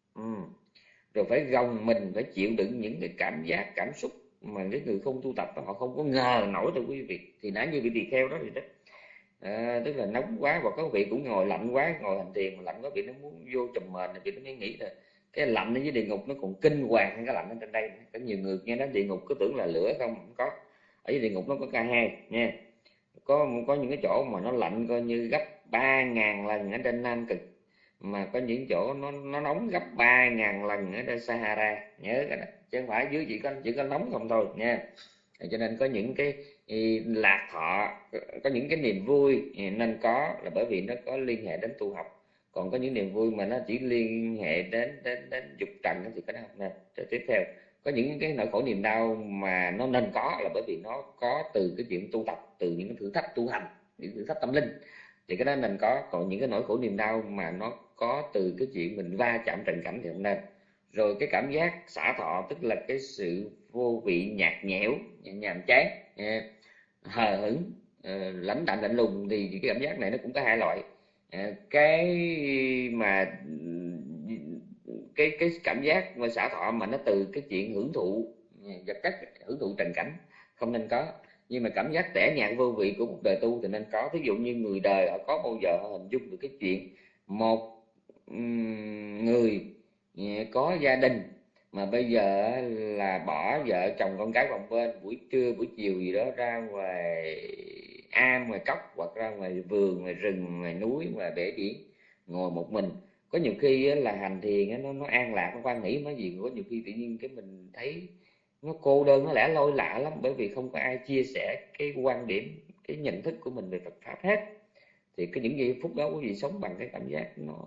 Rồi phải gồng mình, phải chịu đựng những cái cảm giác, cảm xúc mà cái người không tu tập họ không có ngờ nổi từ quý vị. Thì nãy như vị tỳ kheo đó thì đó, tức là nóng quá, hoặc có vị cũng ngồi lạnh quá, ngồi hành thiền mà lạnh quá, vị nó muốn vô trùm mền, vị nó mới nghĩ là cái lạnh ở dưới địa ngục nó còn kinh hoàng hơn cái lạnh ở trên đây. Có nhiều người nghe nói địa ngục cứ tưởng là lửa không có. Ở dưới địa ngục nó có K2 nha, có những cái chỗ mà nó lạnh coi như gấp 3000 lần ở trên Nam Cực, mà có những chỗ nó nóng gấp 3000 lần ở trên Sahara, nhớ cái đó, chứ không phải dưới chỉ có nóng không thôi nha. Cho nên có những cái lạc thọ, có những cái niềm vui nên có, là bởi vì nó có liên hệ đến tu học. Còn có những niềm vui mà nó chỉ liên hệ đến dục trần thì cái đó không nên. Rồi tiếp theo, có những cái nỗi khổ niềm đau mà nó nên có, là bởi vì nó có từ cái chuyện tu tập, từ những cái thử thách tu hành, những thử thách tâm linh, thì cái đó nên có. Còn những cái nỗi khổ niềm đau mà nó có từ cái chuyện mình va chạm trần cảnh thì không nên. Rồi cái cảm giác xả thọ, tức là cái sự vô vị, nhạt nhẽo, nhàm chán, hờ hững, lãnh đạm lạnh lùng, thì cái cảm giác này nó cũng có hai loại. Cái mà cái cảm giác mà xả thọ mà nó từ cái chuyện hưởng thụ vật chất, hưởng thụ trần cảnh, không nên có. Nhưng mà cảm giác tẻ nhạt vô vị của một đời tu thì nên có. Ví dụ như người đời họ có bao giờ họ hình dung được cái chuyện một người có gia đình mà bây giờ là bỏ vợ chồng con cái một bên, buổi trưa buổi chiều gì đó ra ngoài am, ngoài cốc, hoặc ra ngoài vườn, ngoài rừng, ngoài núi, ngoài bể biển, ngồi một mình. Có nhiều khi là hành thiền nó an lạc, nó quan nghĩ nói gì. Có nhiều khi tự nhiên cái mình thấy nó cô đơn, nó lẻ loi lạ lắm, bởi vì không có ai chia sẻ cái quan điểm, cái nhận thức của mình về Phật pháp hết. Thì cái những giây phút đó quý vị sống bằng cái cảm giác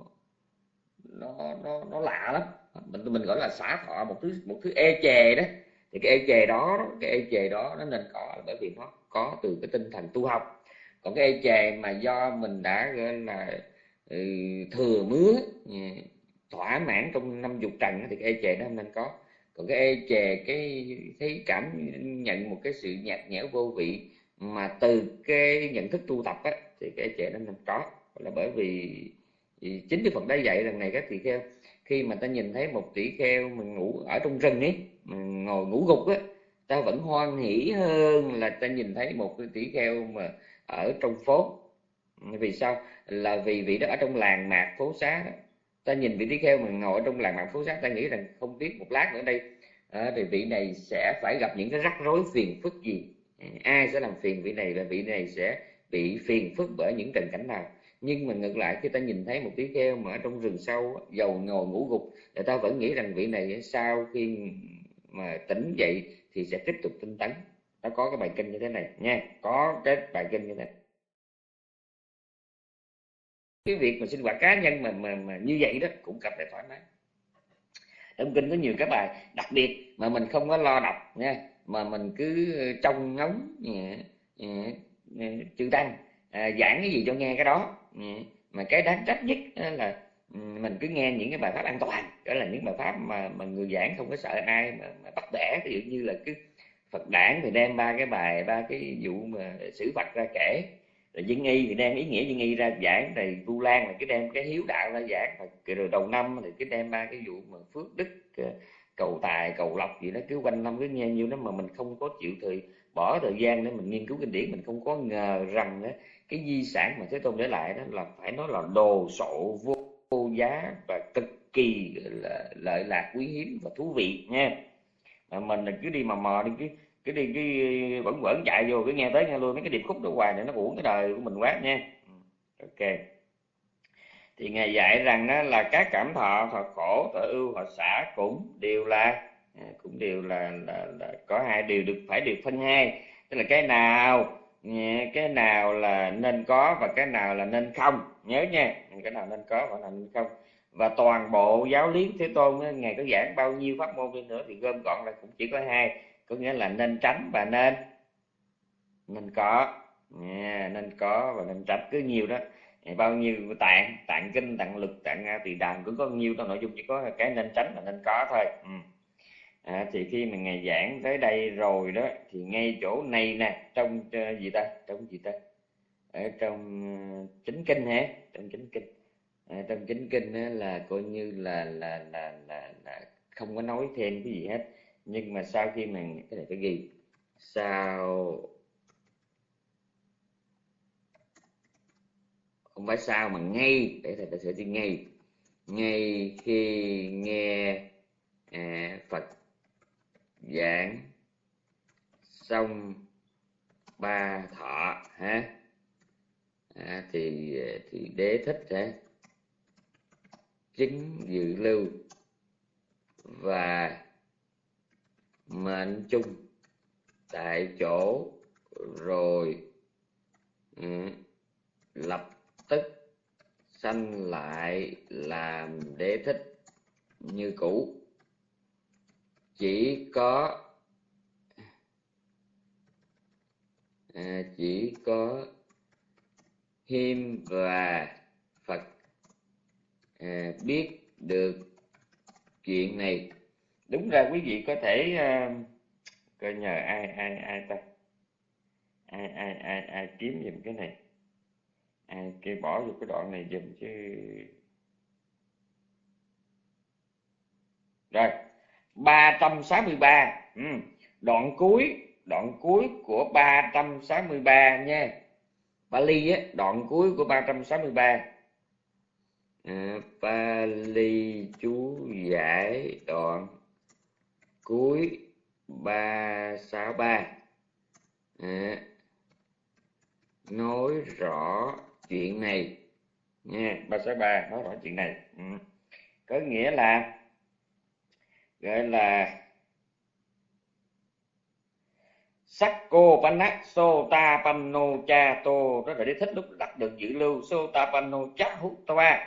nó lạ lắm. Mình gọi là xả thọ, một thứ ê chề đó. Thì cái ê chề đó nó nên có, bởi vì nó có từ cái tinh thần tu học. Còn cái ê chề mà do mình đã gọi là thừa mứa, thỏa mãn trong 50 trần, thì cái ê chề đó không nên có. Còn cái ê chề, cái thấy cảm nhận một cái sự nhạt nhẽo vô vị mà từ cái nhận thức tu tập á, thì cái ê chề đó nên có. Là bởi vì chính Đức Phật đã dạy rằng này các tỳ kheo, khi mà ta nhìn thấy một tỷ kheo mà ngủ ở trong rừng ấy, mà ngồi ngủ gục á, ta vẫn hoan hỉ hơn là ta nhìn thấy một cái tỷ kheo mà ở trong phố. Vì sao? Là vì vị đó ở trong làng mạc phố xá đó. Ta nhìn vị tỷ kheo mà ngồi ở trong làng mạc phố xá, ta nghĩ rằng không biết một lát nữa đây thì vị này sẽ phải gặp những cái rắc rối phiền phức gì, ai sẽ làm phiền vị này, và vị này sẽ bị phiền phức bởi những trần cảnh nào. Nhưng mà ngược lại, khi ta nhìn thấy một tỷ kheo mà ở trong rừng sâu, dầu ngồi ngủ gục, thì ta vẫn nghĩ rằng vị này sau khi mà tỉnh dậy thì sẽ tiếp tục tinh tấn. Nó có cái bài kinh như thế này nha, có cái bài kinh như thế này. Cái việc mà sinh hoạt cá nhân mà như vậy đó cũng cảm thấy thoải mái. Trong kinh có nhiều cái bài đặc biệt mà mình không có lo đọc nha, mà mình cứ trông ngóng chữ tăng giảng cái gì cho nghe cái đó. Mà cái đáng trách nhất là mình cứ nghe những cái bài pháp an toàn, đó là những bài pháp mà người giảng không có sợ ai mà bắt bẻ. Ví dụ như là cứ Phật đản thì đem ba cái vụ mà xử Phật ra kể, Rồi dân y thì đem ý nghĩa dân y ra giảng, rồi Vu Lan là cái đem cái hiếu đạo ra giảng, rồi đầu năm thì cái đem ba cái vụ mà phước đức, cầu tài cầu lộc gì đó, cứ quanh năm cứ nghe nhiêu đó, mà mình không có chịu bỏ thời gian để mình nghiên cứu kinh điển. Mình không có ngờ rằng đó, cái di sản mà Thế Tôn để lại đó là phải nói là đồ sộ vô giá và cực kỳ là lợi lạc, quý hiếm và thú vị nha. Mà mình cứ đi mò đi, cứ đi quẩn quẩn chạy vô, cứ nghe tới nghe lui mấy cái điệp khúc đó hoài này, nó uổng cái đời của mình quá nha. Ok, thì ngài dạy rằng đó là các cảm thọ, thọ khổ, thọ ưu, thọ xả cũng đều là có hai điều phải được phân hai, tức là cái nào là nên có và cái nào là nên không, nhớ nha, cái nào nên có và nào nên không. Và toàn bộ giáo lý Thế Tôn ngài có giảng bao nhiêu pháp môn đi nữa thì gom gọn là cũng chỉ có hai, có nghĩa là nên tránh và nên có, nên có và nên tránh, cứ nhiều đó. Bao nhiêu tạng kinh, tạng lực, tạng tỳ đàm cũng có nhiều đó, nội dung chỉ có cái nên tránh và nên có thôi. Thì khi mà ngài giảng tới đây rồi đó, thì ngay chỗ này nè, trong gì ta, ở trong chính kinh hả, trong chính kinh, trong chính kinh là coi như là không có nói thêm cái gì hết. Nhưng mà sau khi mà cái này phải ghi sao, không phải sao mà ngay, để thầy sẽ đi ngay khi nghe Phật giảng xong ba thọ ha, thì Đế Thích chứng dự lưu và mệnh chung tại chỗ, rồi lập tức sanh lại làm Đế Thích như cũ. Chỉ có Hiêm và Phật biết được chuyện này. Đúng ra quý vị có thể coi nhờ ai ta, ai kiếm giùm cái này, ai kia bỏ vô cái đoạn này giùm chứ. Rồi 363, đoạn cuối của 363 nha, Bali á, đoạn cuối của 363. Bali chú giải đoạn cuối 363 nói rõ chuyện này nha. 363 nói rõ chuyện này, có nghĩa là gọi là Sakko Panna Sota Panno Cha Tô, đó là Đế Thích lúc đặt được dự lưu Sota Panno Cha Hutta.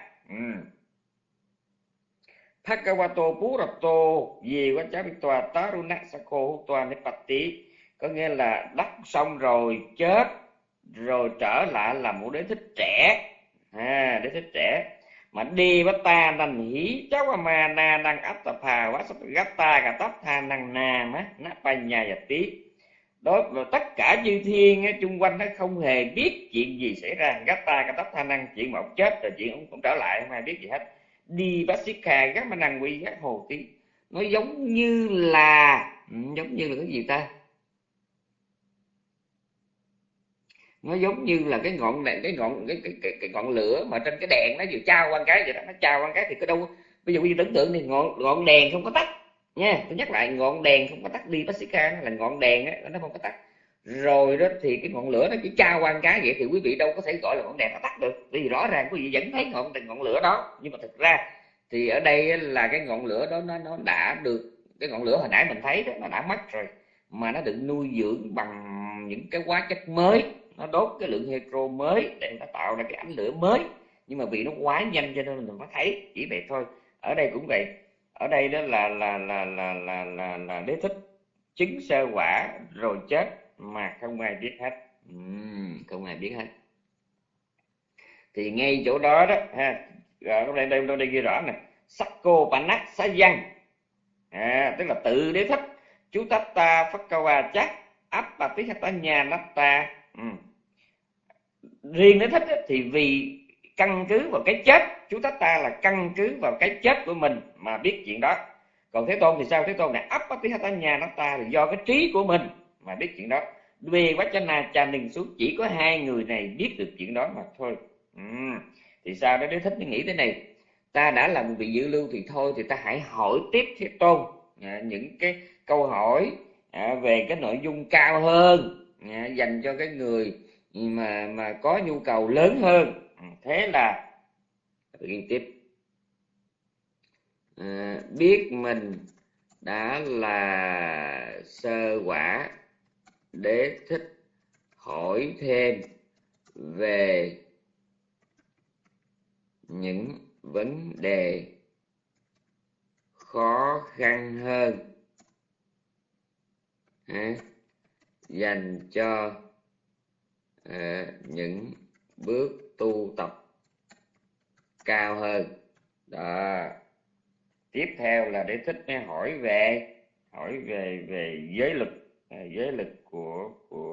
Bhagavato Purato gì quá cháu biết tòa Taruna Sakko Hutta Nipati, có nghĩa là đắc xong rồi chết rồi trở lại làm một Đế Thích trẻ, Đế Thích trẻ mà đi bắt ta nành hí cháu mà na năng áp tập hà quá sắp gắt ta cả tóc tha năng nà má nắp bay nhà và tí đó, rồi tất cả chư thiên chung quanh nó không hề biết chuyện gì xảy ra. Gắt ta cả tóc tha năng, chuyện mà ông chết rồi chuyện ông cũng trở lại, không ai biết gì hết. Đi bác sĩ khà gắt mà năng quỷ gắt hồ tí, nó giống như là cái gì ta, nó giống như là cái ngọn đèn, cái ngọn lửa mà trên cái đèn nó vừa trao qua cái vậy đó, nó trao qua cái thì cái đâu, bây giờ quý vị tưởng tượng thì ngọn đèn không có tắt nha, tôi nhắc lại, ngọn đèn không có tắt, đi Pasika nó là ngọn đèn á, nó không có tắt rồi đó, thì cái ngọn lửa nó chỉ trao qua cái vậy thì quý vị đâu có thể gọi là ngọn đèn nó tắt được, vì rõ ràng quý vị vẫn thấy ngọn lửa đó. Nhưng mà thực ra thì ở đây là cái ngọn lửa đó nó đã được, cái ngọn lửa hồi nãy mình thấy đó nó đã mất rồi, mà nó được nuôi dưỡng bằng những cái hóa chất mới, nó đốt cái lượng hydro mới để nó tạo ra cái ánh lửa mới, nhưng mà vì nó quá nhanh cho nên mình mới thấy, chỉ vậy thôi. Ở đây cũng vậy, ở đây đó là Đế Thích chứng sơ quả rồi chết mà không ai biết hết, không ai biết hết. Thì ngay chỗ đó đó ha, đây ghi rõ này, Sakko Panat Sayang, tức là tự Đế Thích chú Tatta Phakawa chắc Appatihata Nata riêng đến thích thì vì căn cứ vào cái chết, chú thích ta là căn cứ vào cái chết của mình mà biết chuyện đó. Còn Thế Tôn thì sao? Thế Tôn này ấp tí hata nhà nó ta là do cái trí của mình mà biết chuyện đó. Về Vachana Cha Ninh xuống chỉ có hai người này biết được chuyện đó mà thôi. Thì sao đó Đế Thích mới nghĩ thế này, ta đã là một vị dự lưu thì thôi thì ta hãy hỏi tiếp Thế Tôn những cái câu hỏi về cái nội dung cao hơn dành cho cái người mà có nhu cầu lớn hơn. Thế là ghi tiếp, biết mình đã là sơ quả, Đế Thích hỏi thêm về những vấn đề khó khăn hơn dành cho những bước tu tập cao hơn đó. Tiếp theo là Đế Thích mới hỏi về giới lực, giới lực của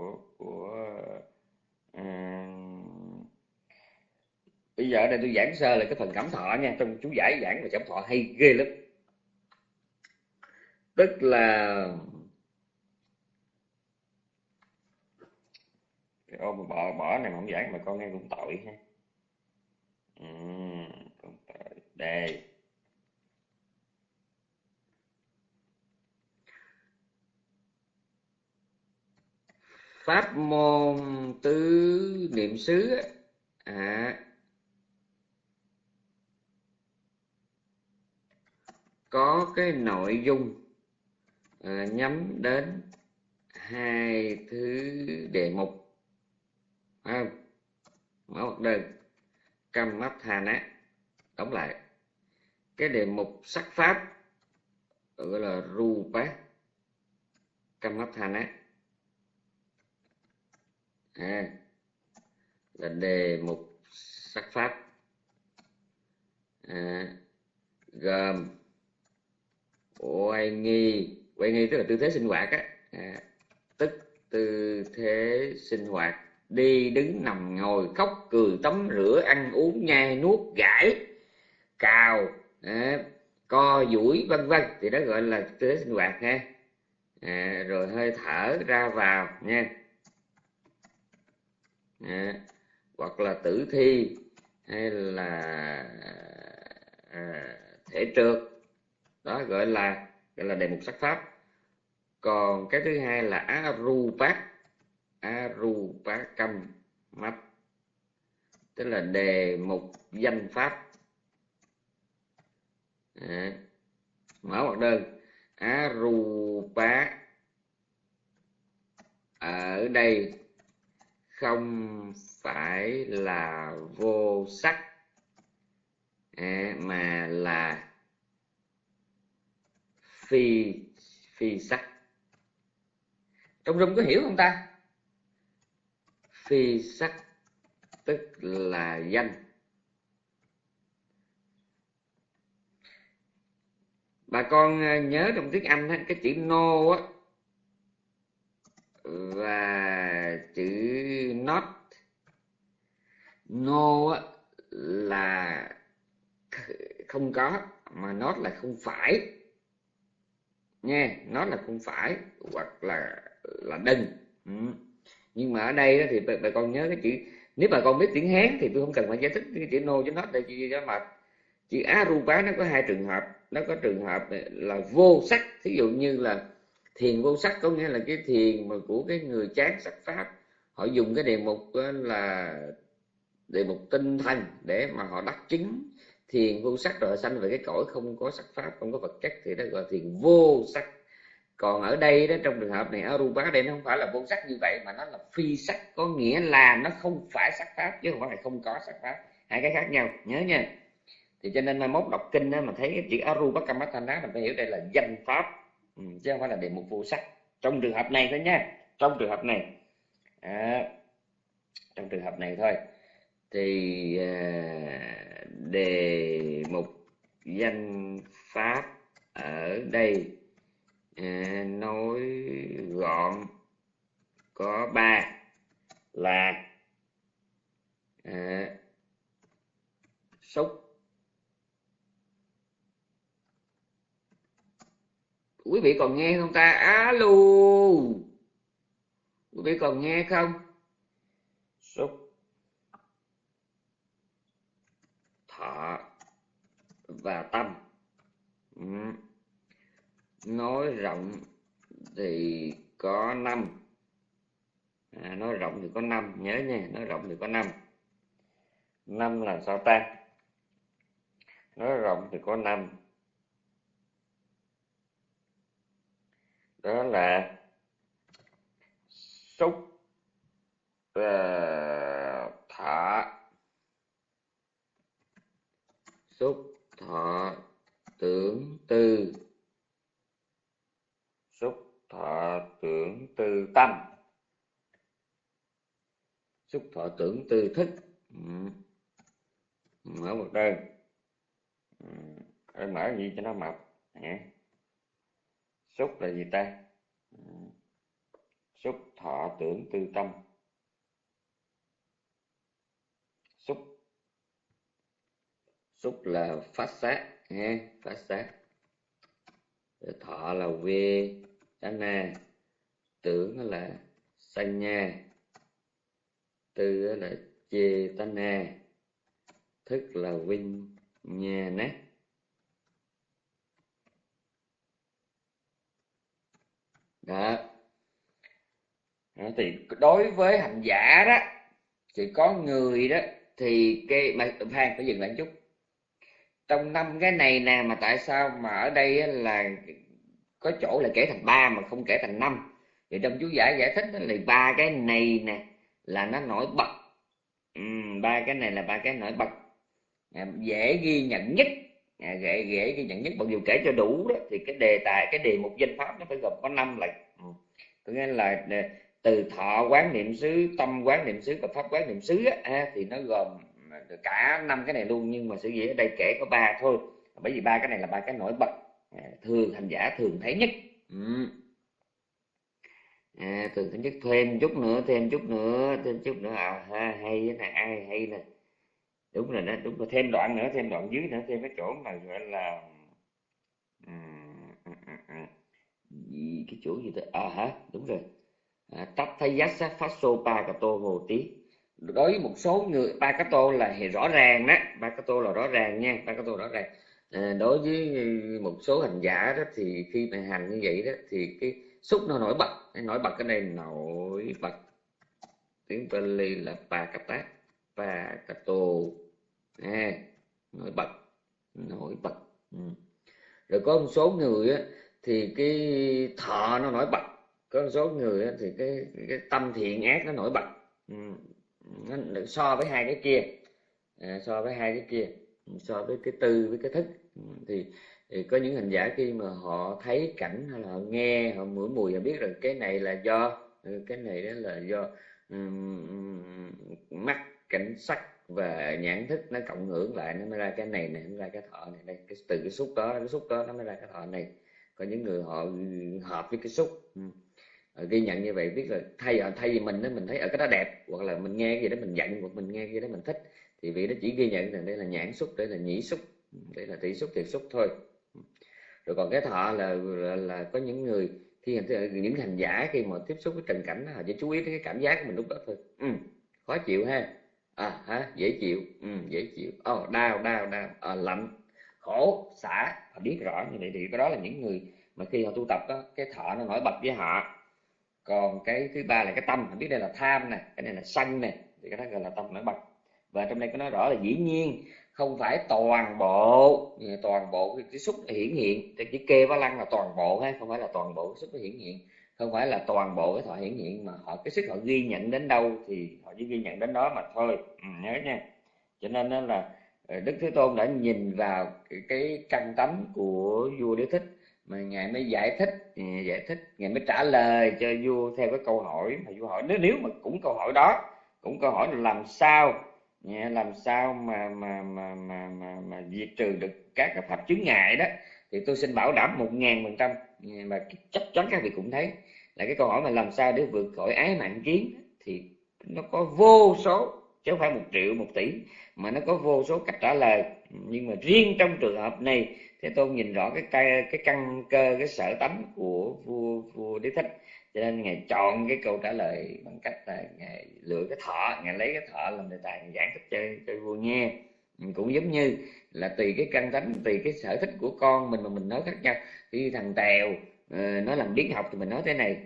bây giờ ở đây tôi giảng sơ là cái phần cảm thọ nha, trong chú giải giảng về cảm thọ hay ghê lắm. Tức là ôm bỏ này mà không giảng mà con nghe cũng tội ha. Cũng tội. Đây pháp môn tứ niệm xứ có cái nội dung nhắm đến hai thứ đề mục, mở mặt đơn Kammatthana. Đóng lại cái đề mục sắc pháp gọi là Rupa Kammatthana là đề mục sắc pháp gồm oai nghi tức là tư thế sinh hoạt tức tư thế sinh hoạt đi đứng nằm ngồi khóc cười tắm rửa ăn uống nhai nuốt gãi cào co duỗi vân vân thì đó gọi là tư thế sinh hoạt nha. Rồi hơi thở ra vào nha, hoặc là tử thi hay là thể trượt, đó gọi là đề mục sắc pháp. Còn cái thứ hai là Arupa Kammat, tức là đề mục danh pháp. Mở mặt đơn Arupa ở đây không phải là vô sắc mà là phi sắc. Trong rung có hiểu không ta? Phi sắc tức là danh. Bà con nhớ trong tiếng Anh á, cái chữ no á và chữ not, no á là không có, mà not là không phải nha, nó là không phải hoặc là đừng. Nhưng mà ở đây đó thì bà con nhớ cái chữ, nếu bà con biết tiếng Hán thì tôi không cần phải giải thích cái chữ no cho nó đây chỉ cho mà chữ Arupa nó có hai trường hợp. Nó có trường hợp là vô sắc, thí dụ như là thiền vô sắc, có nghĩa là cái thiền mà của cái người chán sắc pháp, họ dùng cái đề mục là đề mục tinh thần để mà họ đắc chứng thiền vô sắc rồi sanh về cái cõi không có sắc pháp, không có vật chất, thì đó gọi là thiền vô sắc. Còn ở đây đó, trong trường hợp này Arupa đây nó không phải là vô sắc như vậy mà nó là phi sắc, có nghĩa là nó không phải sắc pháp chứ không phải là không có sắc pháp, hai cái khác nhau, nhớ nha. Thì cho nên mai mốt đọc kinh đó, mà thấy cái chữ Arupa Kammatthana mình phải hiểu đây là danh pháp, chứ không phải là đề mục vô sắc. Trong trường hợp này thôi nha, trong trường hợp này trong trường hợp này thôi thì đề mục danh pháp ở đây nói gọn có ba là Xúc. Quý vị còn nghe không ta? Alo, quý vị còn nghe không? Xúc, thọ và tâm. Nói rộng thì có 5. Nói rộng thì có 5, nhớ nha, nói rộng thì có 5. 5 là sao ta? Nói rộng thì có 5. Đó là xúc, thọ, xúc, thọ, tưởng, tư. Xúc, thọ, tưởng, tư, tâm. Xúc, thọ, tưởng, tư, thức. Mở một đơn. Mở gì cho nó mập. Xúc là gì ta? Xúc, thọ, tưởng, tư, tâm. Xúc, xúc là phát sát, phát sát. Thọ là vê na, tưởng là sanh nha, tư là chê na, thức là vinh nha nát. Đó. Thì đối với hành giả đó thì có người đó thì cái mà Phan phải dừng lại một chút. Trong 5 cái này nè, mà tại sao mà ở đây là có chỗ là kể thành 3 mà không kể thành 5? Thì trong chú giải thích là 3 cái này nè là nó nổi bật. 3 cái này là 3 cái nổi bật, dễ ghi nhận nhất, dễ ghi nhận nhất. Mặc dù kể cho đủ đó thì cái đề tài, cái đề mục danh pháp nó phải gồm có 5 lần. Có nghĩa là từ thọ quán niệm xứ, tâm quán niệm xứ và pháp quán niệm xứ thì nó gồm cả 5 cái này luôn, nhưng mà sở dĩ ở đây kể có 3 thôi, bởi vì 3 cái này là 3 cái nổi bật, thường hành giả thường thấy nhất. Thường thấy nhất. Thêm chút nữa, thêm chút nữa. Hay nè, hay nè. Đúng rồi đó, đúng rồi. Thêm đoạn nữa, thêm đoạn dưới nữa, thêm cái chỗ mà gọi là cái chỗ gì đó. Đúng rồi. Tathayasa Phasopa Hồ Tí. Đối với một số người, Pakato là rõ ràng đó, Pakato là rõ ràng nha, Pakato rõ ràng. Đối với một số hành giả đó thì khi mà hành như vậy đó thì cái xúc nó nổi bật. Nổi bật cái này nổi bật, tiếng Pali là Pakata, Pakato, nổi bật, nổi bật. Rồi có một số người á thì cái thọ nó nổi bật, có một số người á thì cái tâm thiện ác nó nổi bật. Nó so với hai cái kia, so với hai cái kia, so với cái tư với cái thức, thì có những hành giả khi mà họ thấy cảnh hay là họ nghe, họ ngửi mùi, họ biết rằng cái này là do cái này đó là do mắt, cảnh sắc và nhãn thức nó cộng hưởng lại, nó mới ra cái này, nó ra cái thọ này. Đây, từ cái xúc đó nó mới ra cái thọ này. Có những người họ hợp với cái xúc, ghi nhận như vậy, biết là thay vì mình đó, mình thấy ở cái đó đẹp, hoặc là mình nghe cái gì đó mình giận, hoặc mình nghe cái gì đó mình thích, thì vị đó chỉ ghi nhận rằng đây là nhãn xúc, đây là nhĩ xúc, đây là tỷ xúc, thiệt xúc thôi. Rồi còn cái thọ là có những người khi những hành giả khi mà tiếp xúc với trần cảnh, họ chỉ chú ý đến cái cảm giác của mình lúc đó thôi. Khó chịu ha, dễ chịu, dễ chịu, đau, lạnh, khổ, xả, họ biết rõ như vậy. Thì cái đó là những người mà khi họ tu tập đó, cái thọ nó nổi bật với họ. Còn cái thứ ba là cái tâm, họ biết đây là tham nè, cái này là sân nè, thì cái đó gọi là tâm nổi bật. Và trong đây có nói rõ là dĩ nhiên không phải toàn bộ cái xúc hiển hiện, chữ kê bá lăng là toàn bộ ha, không phải là toàn bộ cái xúc hiển hiện, không phải là toàn bộ cái thọ hiển hiện, mà cái sức họ ghi nhận đến đâu thì họ chỉ ghi nhận đến đó mà thôi. Nhớ nha. Cho nên đó là Đức Thế Tôn đã nhìn vào cái căn tánh của vua Đế Thích, mà ngài mới giải thích, ngài mới trả lời cho vua theo cái câu hỏi mà vua hỏi. Nếu mà cũng câu hỏi đó, cũng câu hỏi là làm sao mà diệt trừ được các cái pháp chướng ngại đó, thì tôi xin bảo đảm 1000%, mà chắc chắn các vị cũng thấy là cái câu hỏi mà làm sao để vượt khỏi ái mạng kiến thì nó có vô số chứ không phải 1 triệu 1 tỷ, mà nó có vô số cách trả lời. Nhưng mà riêng trong trường hợp này, Thế Tôn nhìn rõ cái căn cơ, cái sở tánh của vua Đế Thích, cho nên ngài chọn cái câu trả lời bằng cách là ngài lựa cái thọ, ngài lấy cái thọ làm đề tài, ngài giảng thích cho vua nghe. Cũng giống như là tùy cái căn tánh, tùy cái sở thích của con mình mà mình nói khác nhau. Thì thằng Tèo nó làm biếng học thì mình nói thế này: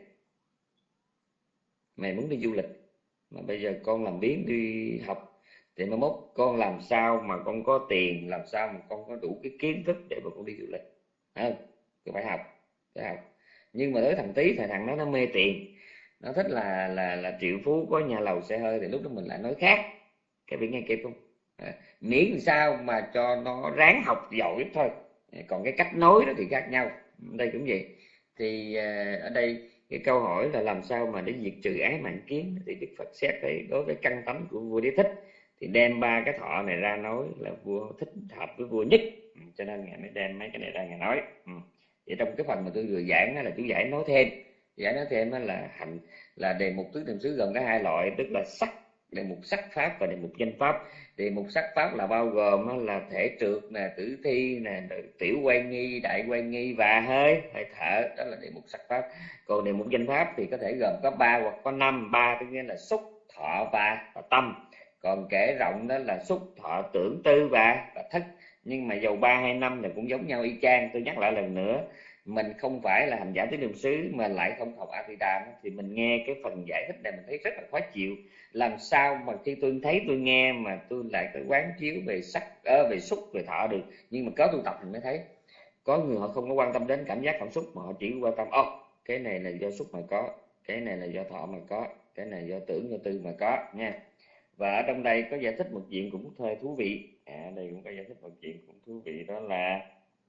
mày muốn đi du lịch mà bây giờ con làm biếng đi học, thì mai mốt con làm sao mà con có tiền, làm sao mà con có đủ cái kiến thức để mà con đi du lịch, không? Cứ phải học, phải học. Nhưng mà tới thằng Tý thì thằng nó mê tiền, nó thích là triệu phú có nhà lầu xe hơi, thì lúc đó mình lại nói khác. Cái việc nghe kịp không? Miễn sao mà cho nó ráng học giỏi thôi. Còn cái cách nói đó thì khác nhau. Đây cũng vậy. Thì ở đây cái câu hỏi là làm sao mà để diệt trừ ái mạng kiến, thì Đức Phật xét thấy đối với căn tánh của vua Đế Thích thì đem 3 cái thọ này ra nói là vua thích hợp với vua nhất, cho nên ngài mới đem mấy cái này ra ngài nói. Thì trong cái phần mà tôi vừa giảng đó là chú giải nói thêm đó là hành, là đề mục tứ niệm xứ gồm có 2 loại, tức là sắc, đề mục sắc pháp và đề mục danh pháp. Đề mục sắc pháp là bao gồm là thể trượt nè, tử thi nè, tiểu quan nghi, đại quan nghi và hơi thở, đó là đề mục sắc pháp. Còn đề mục danh pháp thì có thể gồm có 3 hoặc có 5. 3 tức nghĩa là xúc, thọ và tâm. Còn kể rộng đó là xúc, thọ, tưởng, tư và thức. Nhưng mà dầu 3 hay 5 thì cũng giống nhau y chang. Tôi nhắc lại lần nữa, mình không phải là hành giả tứ niệm xứ mà lại không học A Di Đà, thì mình nghe cái phần giải thích này mình thấy rất là khó chịu. Làm sao mà khi tôi thấy, tôi nghe mà tôi lại có quán chiếu về sắc, về xúc, về thọ được. Nhưng mà có tu tập mình mới thấy. Có người họ không có quan tâm đến cảm giác cảm xúc, mà họ chỉ quan tâm cái này là do xúc mà có, cái này là do thọ mà có, cái này do tưởng, do tư mà có nha. Và ở trong đây có giải thích một chuyện cũng hơi thú vị. Đây cũng có giải thích một chuyện cũng thú vị, đó là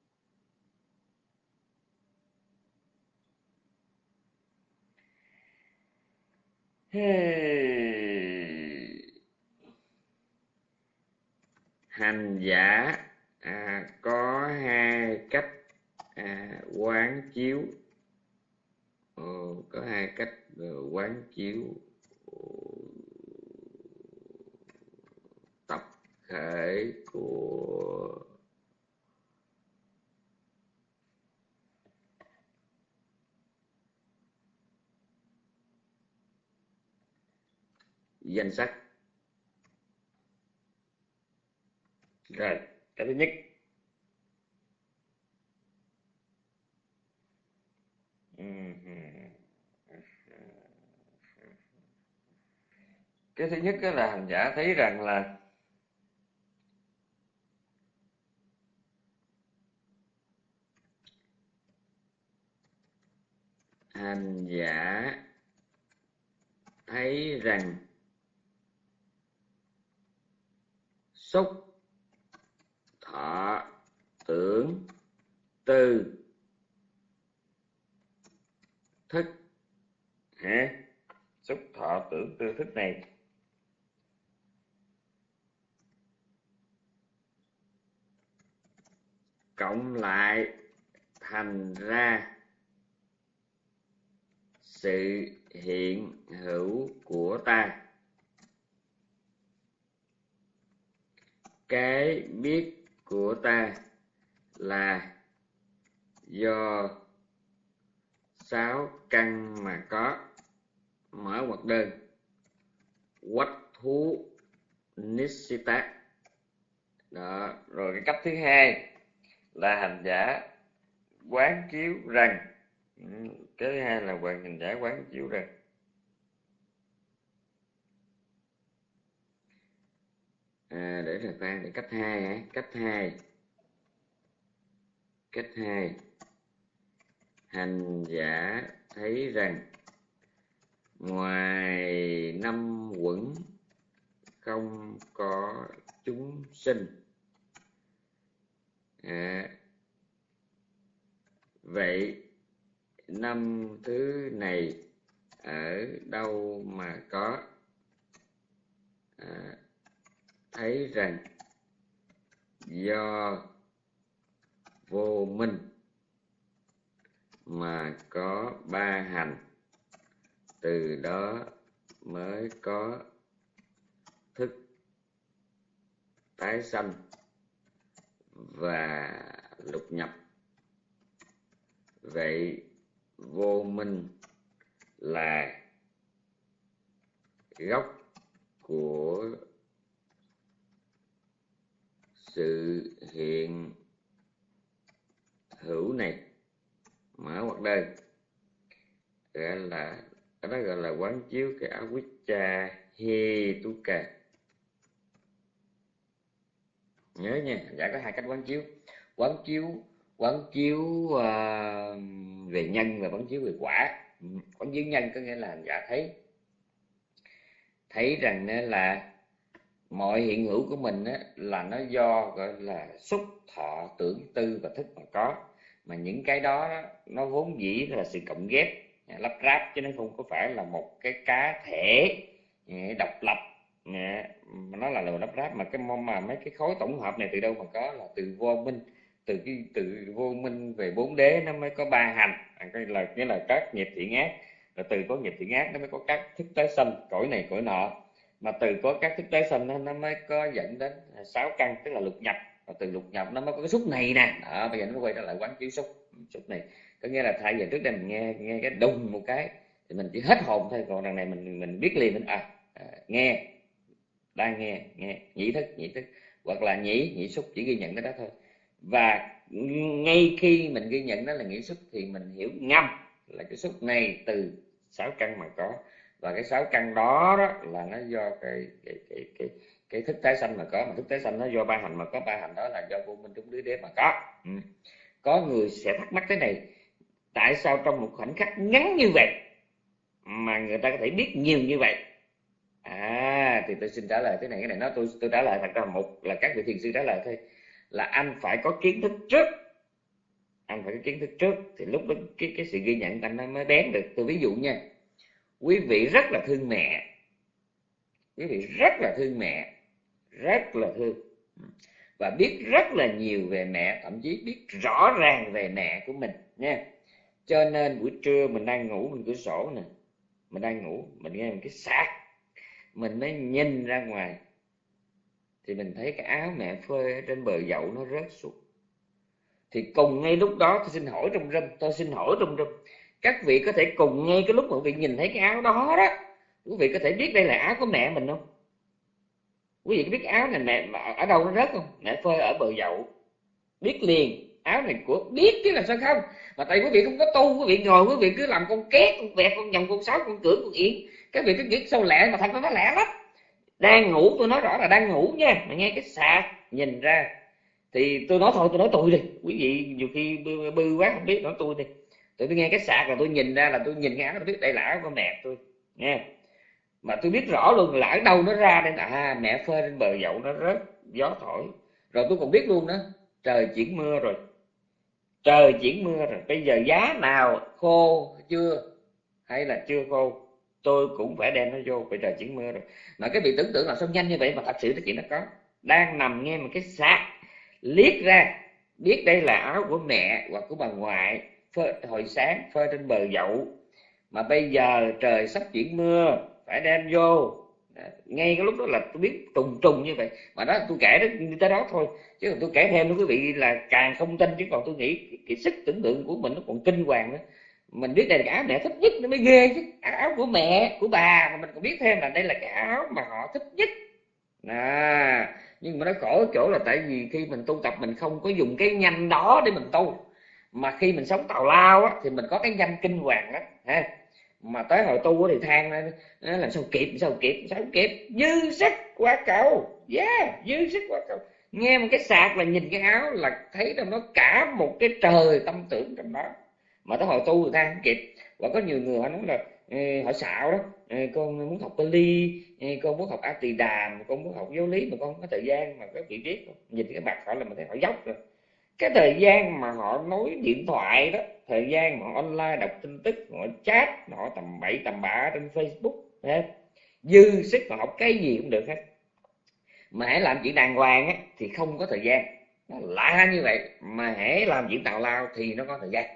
hành giả có 2 cách quán chiếu, có 2 cách quán chiếu tập thể của danh sách. Rồi, cái thứ nhất, là hành giả thấy rằng là hành giả thấy rằng xúc, thọ, tưởng, tư, thức, xúc, thọ, tưởng, tư, thức này cộng lại thành ra sự hiện hữu của ta. Cái biết của ta là do 6 căn mà có. Mở ngoặc đơn, quách thú Nissita. Đó. Rồi cái cách thứ hai là hành giả quán chiếu rằng, cái thứ hai là hành giả quán chiếu rằng để rồi khoan, để cách hai cách hai, hành giả thấy rằng ngoài 5 uẩn không có chúng sinh. Vậy 5 thứ này ở đâu mà có? Thấy rằng do vô minh mà có 3 hành, từ đó mới có thức tái sanh và lục nhập. Vậy vô minh là gốc của sự hiện hữu này, mở ngoặc đơn, gọi là quán chiếu cái avijja hetuka. Nhớ nha, đã có hai cách quán chiếu. Quán chiếu về nhân và quán chiếu về quả. Quán chiếu nhân có nghĩa là giả thấy rằng là mọi hiện hữu của mình là nó do gọi là xúc, thọ, tưởng, tư và thức mà có, mà những cái đó nó vốn dĩ là sự cộng ghép, lắp ráp, chứ nó không có phải là một cái cá thể độc lập, mà nó là lắp ráp. Mà mấy cái khối tổng hợp này từ đâu mà có? Là từ vô minh, từ vô minh về bốn đế nó mới có ba hành, nghĩa là các nghiệp thiện ác, rồi từ có nghiệp thiện ác nó mới có các thức tái sanh, cõi này cõi nọ, mà từ có các thức tái sanh nó mới có dẫn đến sáu căn, tức là lục nhập, và từ lục nhập nó mới có cái xúc này nè. Đó, bây giờ nó quay trở lại quán chiếu xúc này, có nghĩa là thay vì trước đây mình nghe cái đùng một cái thì mình chỉ hết hồn thôi, còn đằng này mình biết liền, mình nghe, đang nghe nhĩ thức, hoặc là nhĩ xúc, chỉ ghi nhận cái đó thôi. Và ngay khi mình ghi nhận đó là nhĩ xúc thì mình hiểu ngầm là cái xúc này từ sáu căn mà có, và cái sáu căn đó là nó do cái thức tái sanh mà có, mà thức tái sanh nó do ba hành mà có, ba hành đó là do vô minh trúng đế mà có. Có người sẽ thắc mắc thế này: tại sao trong một khoảnh khắc ngắn như vậy mà người ta có thể biết nhiều như vậy? Thì tôi xin trả lời thế này, cái này tôi trả lời thật ra, một là các vị thiền sư trả lời thôi, là anh phải có kiến thức trước, thì lúc đó cái sự ghi nhận anh nó mới bén được. Tôi ví dụ nha, quý vị rất là thương mẹ, rất là thương, và biết rất là nhiều về mẹ, thậm chí biết rõ ràng về mẹ của mình nha. Cho nên buổi trưa mình đang ngủ bên cửa sổ nè, mình đang ngủ, mình nghe một cái sạc, mình mới nhìn ra ngoài thì mình thấy cái áo mẹ phơi ở trên bờ dậu nó rớt xuống. Thì cùng ngay lúc đó, tôi xin hỏi trong room, các vị có thể cùng ngay cái lúc mà quý vị nhìn thấy cái áo đó quý vị có thể biết đây là áo của mẹ mình không? Quý vị có biết áo này mẹ ở đâu nó rớt không? Mẹ phơi ở bờ dậu, biết liền áo này của, biết chứ làm sao không. Mà tại quý vị không có tu, quý vị ngồi quý vị cứ làm con két, con vẹt, con nhồng, con sáo, con cưỡng, con yến, các vị cứ nghĩ sao lẹ, mà thật ra nó lẹ lắm. Đang ngủ, tôi nói rõ là đang ngủ nha, mà nghe cái sạc nhìn ra thì tôi nói thôi, tôi nói tôi đi, quý vị nhiều khi bư quá không biết, nói tôi đi. Tôi nghe cái sạc là tôi nhìn ra, là tôi nhìn cái áo tôi biết đây là áo của mẹ tôi nha. Mà tôi biết rõ luôn là ở đâu nó ra đây, mẹ phơi trên bờ dậu nó rớt, gió thổi. Rồi tôi còn biết luôn đó, trời chuyển mưa rồi, bây giờ giá nào khô chưa hay là chưa khô tôi cũng phải đem nó vô, bây giờ chuyển mưa rồi. Mà cái vị tưởng tượng là sao nhanh như vậy, mà thật sự cái chuyện nó có. Đang nằm nghe một cái sạc, liếc ra biết đây là áo của mẹ hoặc của bà ngoại, hồi sáng phơi trên bờ dậu, mà bây giờ trời sắp chuyển mưa phải đem vô. Ngay cái lúc đó là tôi biết trùng như vậy. Mà đó tôi kể đến tới đó thôi, chứ tôi kể thêm với quý vị là càng không tin, chứ còn tôi nghĩ cái sức tưởng tượng của mình nó còn kinh hoàng nữa. Mình biết đây là cái áo mẹ thích nhất nó mới ghê chứ, áo của mẹ, của bà, mà mình còn biết thêm là đây là cái áo mà họ thích nhất. Nhưng mà nó khổ ở chỗ là tại vì khi mình tu tập mình không có dùng cái nhanh đó để mình tu, mà khi mình sống tào lao thì mình có cái nhanh kinh hoàng đó ha. Mà tới hồi tu thì than làm sao kịp, dư sức quá cầu, dư sức quá cầu. Nghe một cái sạc là nhìn cái áo là thấy đâu nó cả một cái trời tâm tưởng trong đó. Mà tới hồi tu thì than không kịp. Và có nhiều người họ nói là họ xạo đó, con muốn học Pali, con muốn học A Tỳ Đàm, con muốn học giáo lý mà con không có thời gian. Mà các vị biết không, nhìn cái mặt họ là mình thấy họ dốc rồi. Cái thời gian mà họ nói điện thoại đó, thời gian mà họ online đọc tin tức, họ chat, họ tầm bậy tầm bạ trên Facebook, dư sức mà học cái gì cũng được hết. Mà hãy làm chuyện đàng hoàng thì không có thời gian. Nó lạ như vậy. Mà hãy làm chuyện tào lao thì nó có thời gian.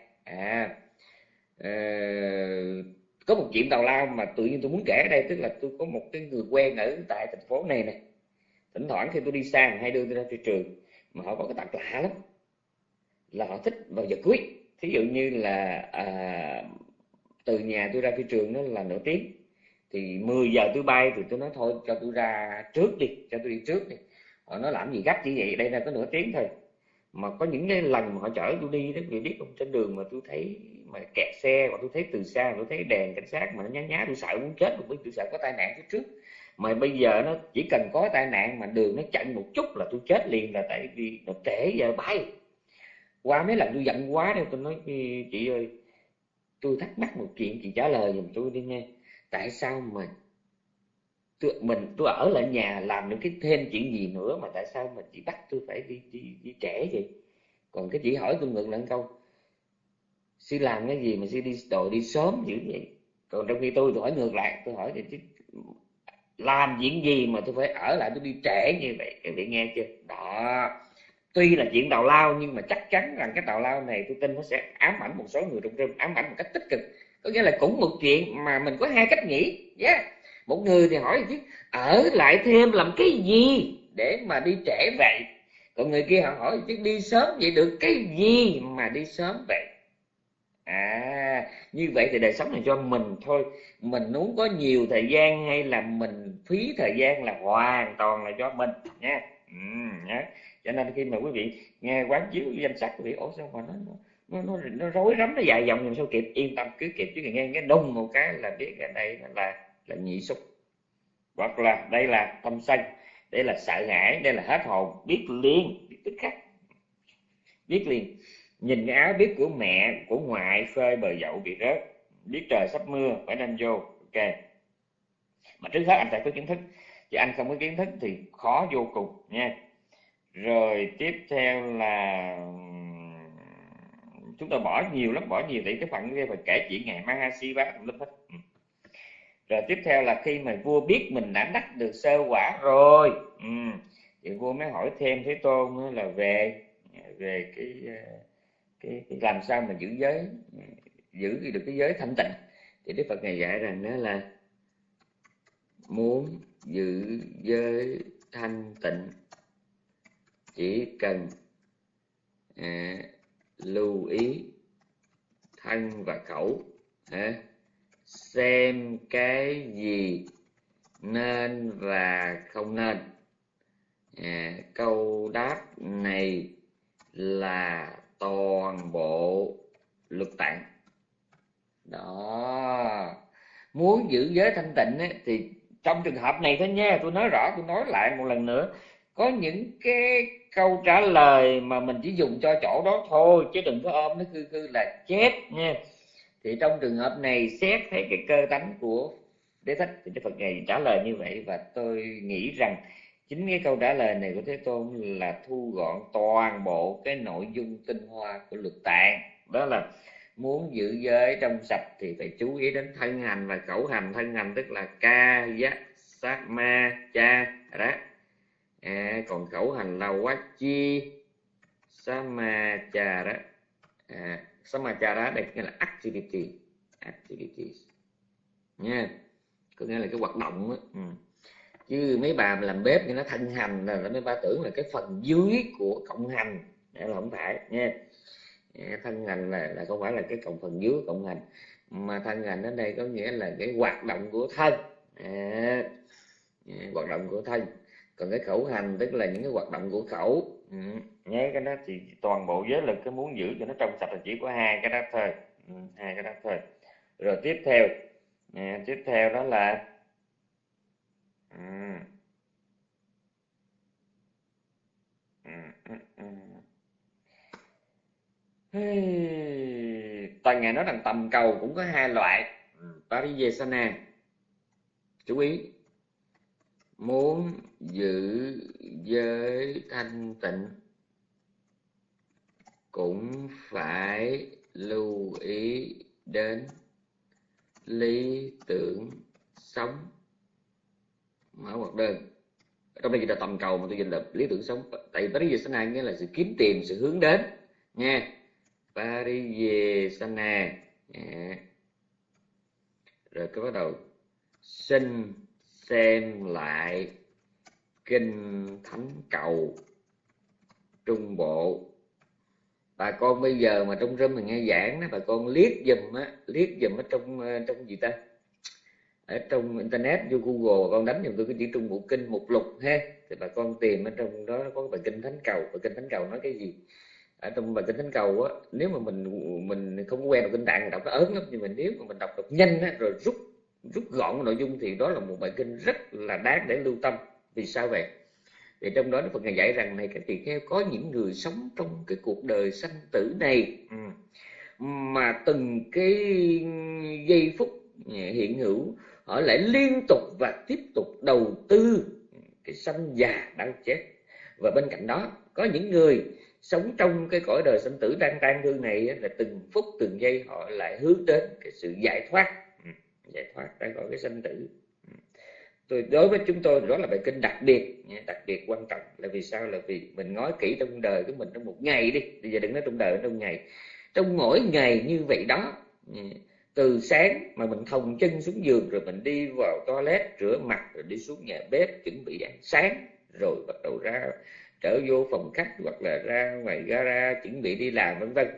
Có một chuyện tào lao mà tự nhiên tôi muốn kể ở đây, tức là tôi có một cái người quen ở tại thành phố này nè. Thỉnh thoảng khi tôi đi xa hay đưa tôi ra phi trường, mà họ có cái tật lạ lắm, là họ thích vào giờ cuối. Thí dụ như là từ nhà tôi ra phi trường nó là nửa tiếng, thì 10 giờ tôi bay thì tôi nói thôi cho tôi ra trước đi, cho tôi đi trước đi. Họ nói làm gì gấp chỉ vậy, đây là có nửa tiếng thôi. Mà có những cái lần mà họ chở tôi đi đó, vì biết không, trên đường mà tôi thấy mà kẹt xe, hoặc tôi thấy từ xa tôi thấy đèn cảnh sát mà nó nhá nhá, tôi sợ muốn chết, tôi sợ có tai nạn phía trước. Mà bây giờ nó chỉ cần có tai nạn mà đường nó chặn một chút là tôi chết liền, là tại vì nó trễ giờ bay. Qua mấy lần tôi giận quá nên tôi nói chị ơi, tôi thắc mắc một chuyện, chị trả lời giùm tôi đi nghe. Tại sao mà tôi ở lại nhà làm được cái thêm chuyện gì nữa mà tại sao mà chị bắt tôi phải đi trễ vậy? Còn cái chị hỏi tôi ngược lại câu, sư làm cái gì mà sư đi đòi đi sớm dữ vậy? Còn trong khi tôi hỏi ngược lại, tôi hỏi thì làm chuyện gì mà tôi phải ở lại tôi đi trễ như vậy? Các vị nghe chưa đó? Tuy là chuyện tào lao nhưng mà chắc chắn rằng cái tào lao này tôi tin nó sẽ ám ảnh một số người trong rừng, ám ảnh một cách tích cực. Có nghĩa là cũng một chuyện mà mình có hai cách nghĩ. Một người thì hỏi chứ ở lại thêm làm cái gì để mà đi trễ vậy? Còn người kia họ hỏi chứ đi sớm vậy được cái gì mà đi sớm vậy? Như vậy thì đời sống này cho mình thôi. Mình muốn có nhiều thời gian hay là mình phí thời gian là hoàn toàn là cho mình nha. Nhá. Cho nên khi mà quý vị nghe quán chiếu danh sách, quý vị ủa sao mà nó rối rắm, nó dài dòng làm sao kịp? Yên tâm, cứ kịp, chứ nghe cái đùng một cái là biết cái này là nhị xúc, hoặc là đây là tâm sân, đây là sợ hãi, đây là hết hồn. Biết liền, biết tức khắc, biết liền. Nhìn cái áo biết của mẹ của ngoại phơi bờ dậu bị rớt, biết trời sắp mưa phải đem vô. Ok, mà trước hết anh phải có kiến thức, chứ anh không có kiến thức thì khó vô cùng nha. Rồi tiếp theo là chúng ta bỏ nhiều lắm, bỏ nhiều thì cái phần kia phải kể chuyện ngày Mahasiva tùm hết. Rồi tiếp theo là khi mà vua biết mình đã đắc được sơ quả rồi, thì vua mới hỏi thêm Thế Tôn là về cái làm sao mà giữ giới, giữ được cái giới thanh tịnh. Thì Đức Phật ngày dạy rằng đó là muốn giữ giới thanh tịnh chỉ cần lưu ý thân và khẩu, xem cái gì nên và không nên. Câu đáp này là toàn bộ luật tạng đó. Muốn giữ giới thanh tịnh ấy, thì trong trường hợp này thôi nha, tôi nói rõ, tôi nói lại một lần nữa, có những cái câu trả lời mà mình chỉ dùng cho chỗ đó thôi, chứ đừng có ôm nó cứ là chết nha. Thì trong trường hợp này xét thấy cái cơ tánh của Đế Thích thì Đức Phật ngày trả lời như vậy. Và tôi nghĩ rằng chính cái câu trả lời này của Thế Tôn là thu gọn toàn bộ cái nội dung tinh hoa của luật tạng. Đó là muốn giữ giới trong sạch thì phải chú ý đến thân hành và khẩu hành. Thân hành tức là ca giác sát ma cha đó. Còn khẩu hành là wachi samachara. Samachara đây nghĩa là activities nha, có nghĩa là cái hoạt động đó. Chứ mấy bà mà làm bếp thì nó thân hành là mấy bà tưởng là cái phần dưới của cộng hành, là không phải nha. Thân hành là không phải là cái phần dưới của cộng hành, mà thân hành ở đây có nghĩa là cái hoạt động của thân, hoạt động của thân. Còn cái khẩu hành tức là những cái hoạt động của khẩu. Nhớ cái đó thì toàn bộ giới lực cái muốn giữ cho nó trong sạch là chỉ có hai cái đó thôi, hai cái đó thôi. Rồi tiếp theo đó là toàn ngày nói rằng tầm cầu cũng có hai loại. Pariyesana, chú ý, muốn giữ giới thanh tịnh cũng phải lưu ý đến lý tưởng sống. Mở ngoặc đơn. Trong đây chỉ là tầm cầu mà tôi dịch là lý tưởng sống. Tại Pariyesana nghĩa là sự kiếm tìm, sự hướng đến nha. Pariyesana. Rồi cái bắt đầu xin xem lại Kinh Thánh Cầu Trung Bộ. Bà con bây giờ mà trong room mình nghe giảng đó, bà con liếc dùm ở trong gì ta, ở trong internet vô Google, bà con đánh dùm tôi cái chữ Trung Bộ Kinh mục lục ha, thì bà con tìm ở trong đó có bài Kinh Thánh Cầu. Bài Kinh Thánh Cầu nói cái gì? Ở trong bài Kinh Thánh Cầu á, nếu mà mình không có quen đọc kinh tạng thì đọc nó ớn lắm, nhưng mà nếu mà mình đọc nhanh á, rồi rút gọn nội dung thì đó là một bài kinh rất là đáng để lưu tâm. Vì sao vậy? Thì trong đó Phật ngài dạy rằng này các tỳ kheo, có những người sống trong cái cuộc đời sanh tử này mà từng cái giây phút hiện hữu họ lại liên tục và tiếp tục đầu tư cái sanh già đau chết. Và bên cạnh đó có những người sống trong cái cõi đời sanh tử đang tan thương này là từng phút từng giây họ lại hướng đến cái sự giải thoát ra khỏi cái sanh tử. Đối với chúng tôi đó là bài kinh đặc biệt quan trọng. Là vì sao? Là vì mình nói kỹ trong đời của mình trong một ngày đi, bây giờ đừng nói trong đời, trong ngày, trong mỗi ngày như vậy đó, từ sáng mà mình thòng chân xuống giường, rồi mình đi vào toilet rửa mặt, rồi đi xuống nhà bếp chuẩn bị ăn sáng, rồi bắt đầu ra trở vô phòng khách hoặc là ra ngoài gara chuẩn bị đi làm vân vân.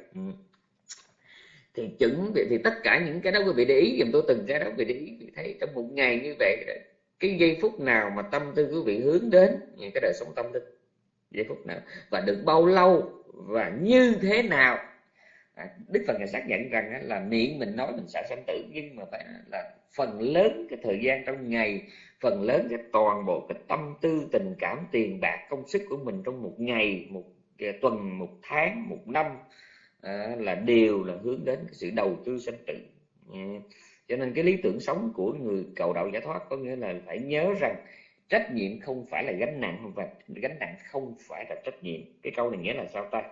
Thì chuẩn bị thì tất cả những cái đó quý vị để ý giùm tôi, từng cái đó quý vị để ý, thì thấy trong một ngày như vậy, cái giây phút nào mà tâm tư quý vị hướng đến những cái đời sống tâm linh, giây phút nào và được bao lâu và như thế nào. Đức Phật ngài xác nhận rằng là miệng mình nói mình sợ sanh tử, nhưng mà phải là phần lớn cái thời gian trong ngày, phần lớn cái toàn bộ cái tâm tư tình cảm tiền bạc công sức của mình trong một ngày, một tuần, một tháng, một năm là đều là hướng đến cái sự đầu tư sanh tử. Cho nên cái lý tưởng sống của người cầu đạo giải thoát có nghĩa là phải nhớ rằng trách nhiệm không phải là gánh nặng, và gánh nặng không phải là trách nhiệm. Cái câu này nghĩa là sao ta?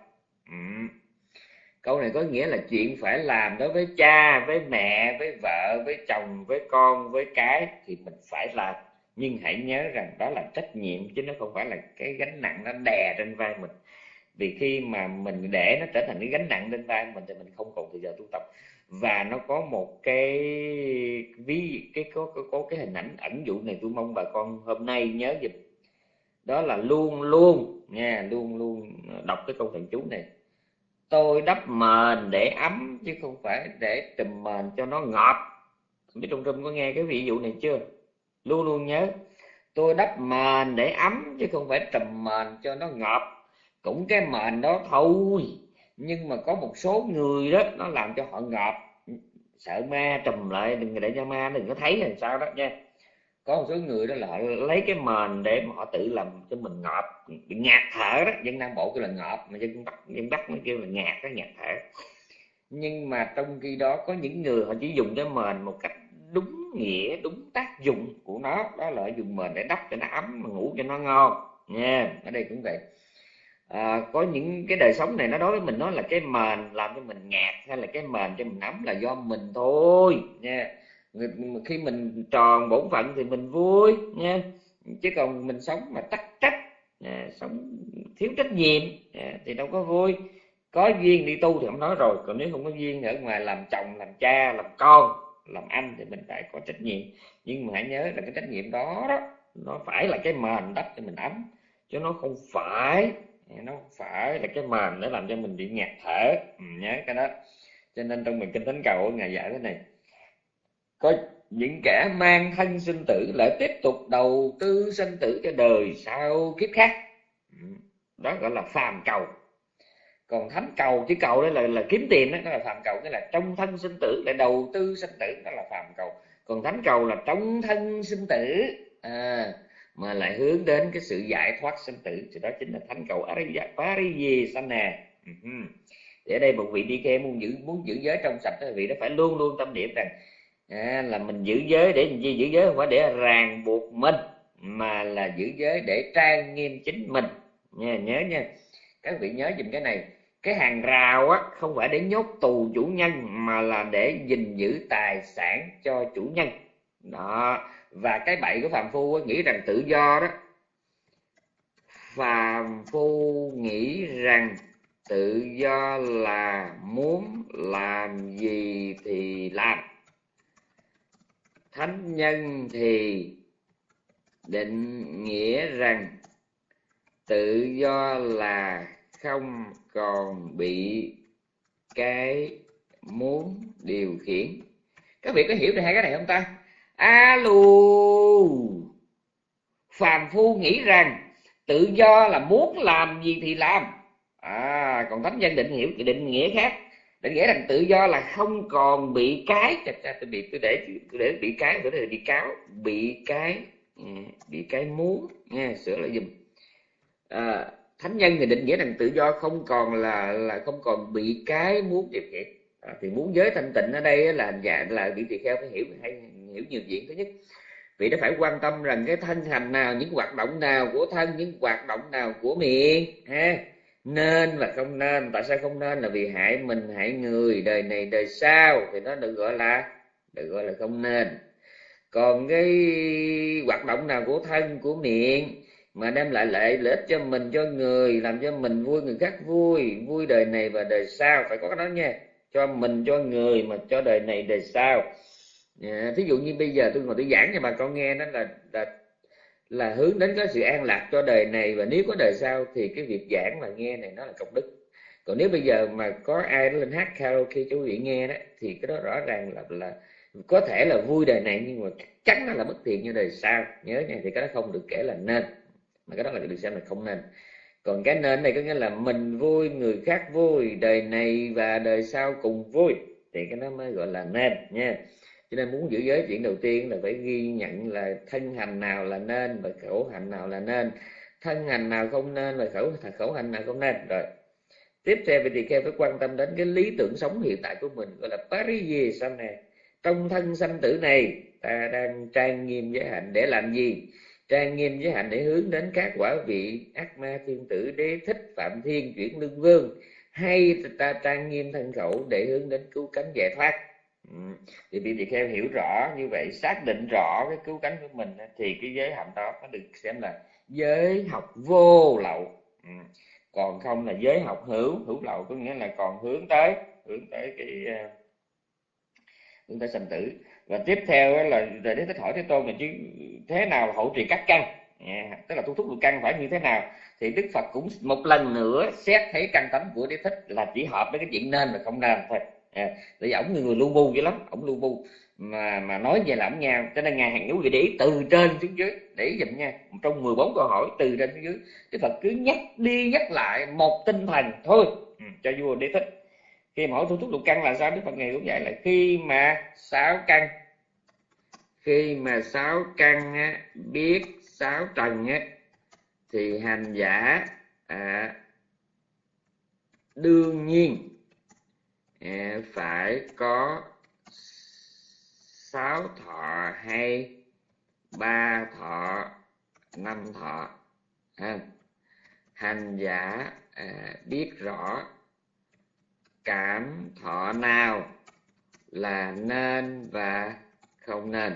Câu này có nghĩa là chuyện phải làm đối với cha, với mẹ, với vợ, với chồng, với con, với cái thì mình phải làm, nhưng hãy nhớ rằng đó là trách nhiệm chứ nó không phải là cái gánh nặng nó đè trên vai mình. Vì khi mà mình để nó trở thành cái gánh nặng lên vai mình thì mình không còn thời giờ tu tập. Và nó có một cái có cái hình ảnh ẩn dụ này, tôi mong bà con hôm nay nhớ giùm. Đó là luôn luôn đọc cái câu thần chú này: tôi đắp mền để ấm chứ không phải để trùm mền cho nó ngọt. Biết trong room có nghe cái ví dụ này chưa? Luôn luôn nhớ, tôi đắp mền để ấm chứ không phải trùm mền cho nó ngọt. Cũng cái mền đó thôi, nhưng mà có một số người đó nó làm cho họ ngọt, sợ ma trùm lại, đừng để cho ma đừng có thấy làm sao đó nha. Có một số người đó là họ lấy cái mền để mà họ tự làm cho mình ngọt, ngạt thở đó. Dân Nam Bộ kêu là ngọt, mà dân Bắc nó kêu là ngạt thở. Nhưng mà trong khi đó có những người họ chỉ dùng cái mền một cách đúng nghĩa, đúng tác dụng của nó, đó là dùng mền để đắp cho nó ấm mà ngủ cho nó ngon nha. Ở đây cũng vậy. Có những cái đời sống này nó đối với mình, nó là cái mền làm cho mình ngạt hay là cái mền cho mình ấm là do mình thôi nha. Khi mình tròn bổn phận thì mình vui nha, chứ còn mình sống mà tắc trách, sống thiếu trách nhiệm thì đâu có vui. Có duyên đi tu thì không nói rồi, còn nếu không có duyên ở ngoài làm chồng, làm cha, làm con, làm anh thì mình phải có trách nhiệm. Nhưng mà hãy nhớ là cái trách nhiệm đó nó phải là cái mền đắp cho mình ấm, chứ nó không phải là cái mền để làm cho mình bị ngạt thở. Nhớ cái đó. Cho nên trong bài kinh Thánh Cầu ngài dạy thế này: có những kẻ mang thân sinh tử lại tiếp tục đầu tư sinh tử cho đời sau kiếp khác, đó gọi là phàm cầu. Còn thánh cầu, chỉ cầu đó là kiếm tiền đó, đó là phàm cầu. Tức là trong thân sinh tử lại đầu tư sinh tử, đó là phàm cầu. Còn thánh cầu là trong thân sinh tử mà lại hướng đến cái sự giải thoát sinh tử, thì đó chính là thánh cầu Pariyesana. Thì ở đây một vị đi khe muốn giữ giới trong sạch, vị đó phải luôn luôn tâm niệm rằng là mình giữ giới để làm gì? Giữ giới không phải để ràng buộc mình, mà là giữ giới để trang nghiêm chính mình nha. Nhớ nha, các vị nhớ giùm cái này. Cái hàng rào á không phải để nhốt tù chủ nhân, mà là để gìn giữ tài sản cho chủ nhân đó. Và cái bậy của phàm phu nghĩ rằng tự do đó, phàm phu nghĩ rằng tự do là muốn làm gì thì làm. Thánh nhân thì định nghĩa rằng tự do là không còn bị cái muốn điều khiển. Các vị có hiểu được hai cái này không ta? Alo, phàm phu nghĩ rằng tự do là muốn làm gì thì làm, còn thánh nhân định nghĩa khác. Định nghĩa rằng tự do là không còn bị cái, tôi để bị cái, tôi để bị cáo, bị cái muốn nha, sửa lại dùm. Thánh nhân thì định nghĩa rằng tự do không còn là không còn bị cái muốn điều khiển. Thì muốn giới thanh tịnh ở đây là vị tỳ kheo phải hiểu nhiều chuyện. Thứ nhất, vị đã phải quan tâm rằng cái thân hành nào, những hoạt động nào của thân, những hoạt động nào của miệng ha, nên và không nên. Tại sao không nên? Là vì hại mình hại người, đời này đời sau, thì nó được gọi là không nên. Còn cái hoạt động nào của thân của miệng mà đem lại lợi ích cho mình, cho người, làm cho mình vui, người khác vui đời này và đời sau, phải có cái đó nha, cho mình, cho người, mà cho đời này đời sau. Thí dụ như bây giờ tôi ngồi tôi giảng cho bà con nghe, đó là hướng đến cái sự an lạc cho đời này, và nếu có đời sau thì cái việc giảng và nghe này nó là công đức. Còn nếu bây giờ mà có ai đó lên hát karaoke cho quý vị nghe đó, thì cái đó rõ ràng là có thể là vui đời này, nhưng mà chắc chắn nó là bất thiện như đời sau. Nhớ nha, thì cái đó không được kể là nên, mà cái đó là được xem là không nên. Còn cái nên này có nghĩa là mình vui, người khác vui, đời này và đời sau cùng vui, thì cái đó mới gọi là nên nha. Cho nên muốn giữ giới, chuyện đầu tiên là phải ghi nhận là thân hành nào là nên và khẩu hành nào là nên, thân hành nào không nên và khẩu hành nào không nên. Rồi tiếp theo vị tỳ kheo phải quan tâm đến cái lý tưởng sống hiện tại của mình, gọi là Pariyesana. Trong thân sanh tử này ta đang trang nghiêm giới hạnh để làm gì? Trang nghiêm giới hạnh để hướng đến các quả vị ác ma, thiên tử, đế thích, phạm thiên, chuyển lương vương, hay ta trang nghiêm thân khẩu để hướng đến cứu cánh giải thoát? Thì vị tỳ kheo hiểu rõ như vậy, xác định rõ cái cứu cánh của mình, thì cái giới hạnh đó nó được xem là giới học vô lậu. Còn không là giới học hữu lậu, có nghĩa là còn hướng tới sanh tử. Và tiếp theo là Đế Thích hỏi Thế Tôn là chứ thế nào là hậu trì các căn, tức là thu thúc được căn phải như thế nào? Thì Đức Phật cũng một lần nữa xét thấy căn tánh của Đế Thích là chỉ hợp với cái chuyện nên và không nên thôi. Tại vì ổng người lu bu dữ lắm, ổng lu bu mà nói về là ổng nhau. Cho nên ngài hàng ngũ vị để ý từ trên xuống dưới, để ý dùm nha, trong 14 câu hỏi từ trên xuống dưới, Đức Phật cứ nhắc đi nhắc lại một tinh thần thôi, cho vua Đế Thích. Khi mà hỏi thu thúc lục căn là sao, Đức Phật ngày cũng dạy là khi mà sáu căn biết sáu trần thì hành giả đương nhiên phải có 6 thọ hay 3 thọ 5 thọ. Hành giả biết rõ cảm thọ nào là nên và không nên.